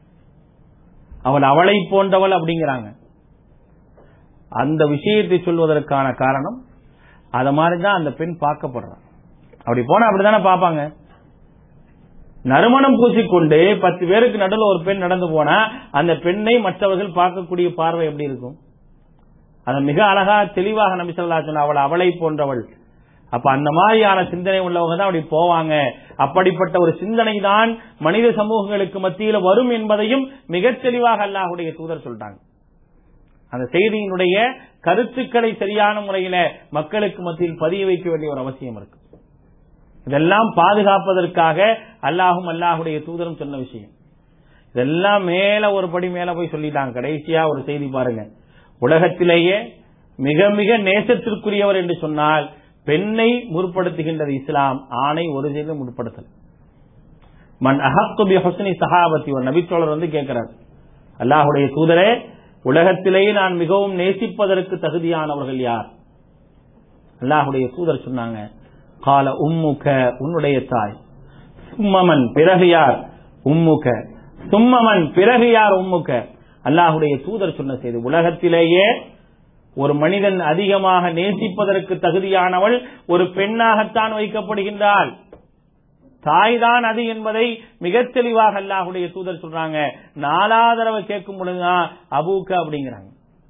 Speaker 2: அவளை போன்றவள் அப்படிங்கிறாங்க. அந்த விஷயத்தை சொல்வதற்கான காரணம் அத மாதிரிதான் அந்த பெண் பார்க்கப்படுறான். அப்படி போனா அப்படித்தானே பார்ப்பாங்க. நறுமணம் பூசிக்கொண்டு 10 பேருக்கு நடுவில் ஒரு பெண் நடந்து போனா அந்த பெண்ணை மற்றவர்கள் பார்க்கக்கூடிய பார்வை எப்படி இருக்கும்? அத மிக அழகா தெளிவாக நபி ஸல்லல்லாஹு அலைஹி வஸல்லம் அவளை போன்றவள். அப்ப அந்த மாதிரியான சிந்தனை உள்ளவங்க தான் அப்படி போவாங்க. அப்படிப்பட்ட ஒரு சிந்தனை தான் மனித சமூகங்களுக்கு மத்தியில வரும் என்பதையும் மிக தெளிவாக அல்லாஹ்வுடைய தூதர் சொல்றாங்க. அந்த செய்தியினுடைய கருத்துக்களை சரியான முறையில மக்களுக்கு மத்தியில் பதிய வைக்க வேண்டிய ஒரு அவசியம் இருக்கு. இதெல்லாம் பாதுகாப்பதற்காக அல்லாஹும் அல்லாஹுடைய தூதரும் சொன்ன விஷயம். இதெல்லாம் மேல ஒரு படி மேல போய் சொல்லிட்டாங்க. கடைசியா ஒரு செய்தி பாருங்க. உலகத்திலேயே மிக மிக நேசத்திற்குரியவர் என்று சொன்னால் பெண்ணை முற்படுத்துகின்றது இஸ்லாம், ஆணை ஒரு செய்தி முற்படுத்தல். மன் அஹக்கு பி ஹுஸ்னி ஸஹாபத்தி, ஒரு நபித்தோழர் கேட்கிறார், அல்லாஹ்வுடைய தூதரே, உலகத்திலேயே நான் மிகவும் நேசிப்பதற்கு தகுதியானவர்கள் யார்? அல்லாஹ்வுடைய தூதர் சொன்னாங்க, கால உம்முக, உன்னுடைய தாய். சும்மமன், பிறகு யார்? உம்முக. சும்மமன், பிறகு யார்? உம்முக. அல்லாஹ்வுடைய தூதர் சொன்ன செய்தி, உலகத்திலேயே ஒரு மனிதன் அதிகமாக நேசிப்பதற்கு தகுதியானவள் ஒரு பெண்ணாகத்தான் வைக்கப்படுகின்றாள். தாய்தான் அது என்பதை மிக தெளிவாக அல்லாஹ்வுடைய தூதர் சொல்றாங்க. 4வது தடவை கேட்கும் பொழுதுதான் அபூக்க அப்படிங்கிறாங்க.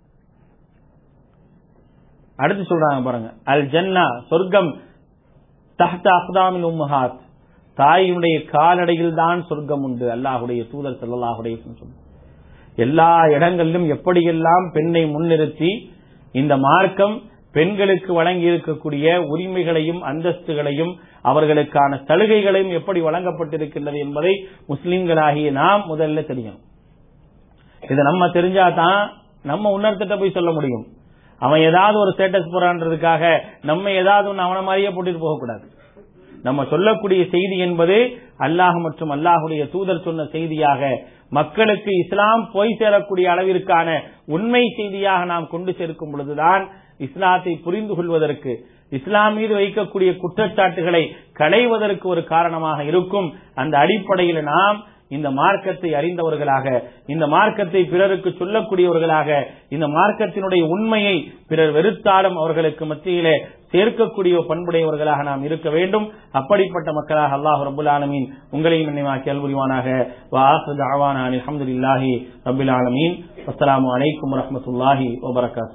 Speaker 2: அடுத்து சொல்றாங்க பாருங்க, அல் ஜன்னா, சொர்க்கம், தஹ்த அக்தாமில் உம்மஹாத், தாயினுடைய காலடியில் தான் சொர்க்கம் உண்டு. அல்லாஹ்வுடைய தூதர் ஸல்லல்லாஹு அலைஹி வஸல்லம் சொன்னாங்க. எல்லா இடங்களிலும் எப்படியெல்லாம் பெண்ணை முன்னிறுத்தி இந்த மார்க்கம் பெண்களுக்கு வழங்கி இருக்கக்கூடிய உரிமைகளையும் அந்தஸ்துகளையும் அவர்களுக்கான சலுகைகளையும் எப்படி வழங்கப்பட்டிருக்கின்றது என்பதை முஸ்லிம்களாகிய நாம் முதல்ல தெரியும். இதை நம்ம தெரிஞ்சாதான் நம்ம இன்னொருத்த போய் சொல்ல முடியும். அவன் ஏதாவது ஒரு ஸ்டேட்டஸ் போறான்றதுக்காக நம்ம ஏதாவது ஒன்று அவன மாதிரியே போட்டுட்டு போகக்கூடாது. நம்ம சொல்லக்கூடிய செய்தி என்பது அல்லாஹ் மற்றும் அல்லாஹுடைய தூதர் சொன்ன செய்தியாக மக்களுக்கு இஸ்லாம் போய் சேரக்கூடிய அளவிற்கான உண்மை செய்தியாக நாம் கொண்டு சேர்க்கும் பொழுதுதான் இஸ்லாத்தை புரிந்து கொள்வதற்கு, இஸ்லாம் மீது வைக்கக்கூடிய குற்றச்சாட்டுகளை களைவதற்கு ஒரு காரணமாக இருக்கும். அந்த அடிப்படையில் நாம் இந்த மார்க்கத்தை அறிந்தவர்களாக, இந்த மார்க்கத்தை பிறருக்கு சொல்லக்கூடியவர்களாக, இந்த மார்க்கத்தினுடைய உண்மையை பிறர் வெறுத்தாலும் அவர்களுக்கு மத்தியிலே சேர்க்கக்கூடிய பண்புடையவர்களாக நாம் இருக்க வேண்டும். அப்படிப்பட்ட மக்களாக அல்லாஹ் ரப்பல் ஆலமீன் உங்களையும் நினைவாக்கி அல்புரிவானாக. வ ஆகிரு தஅவானா அல்ஹம்துலில்லாஹி ரப்பில் ஆலமீன். அஸ்ஸலாமு அலைக்கும் வரஹ்மத்துல்லாஹி வபரகாத்துஹு.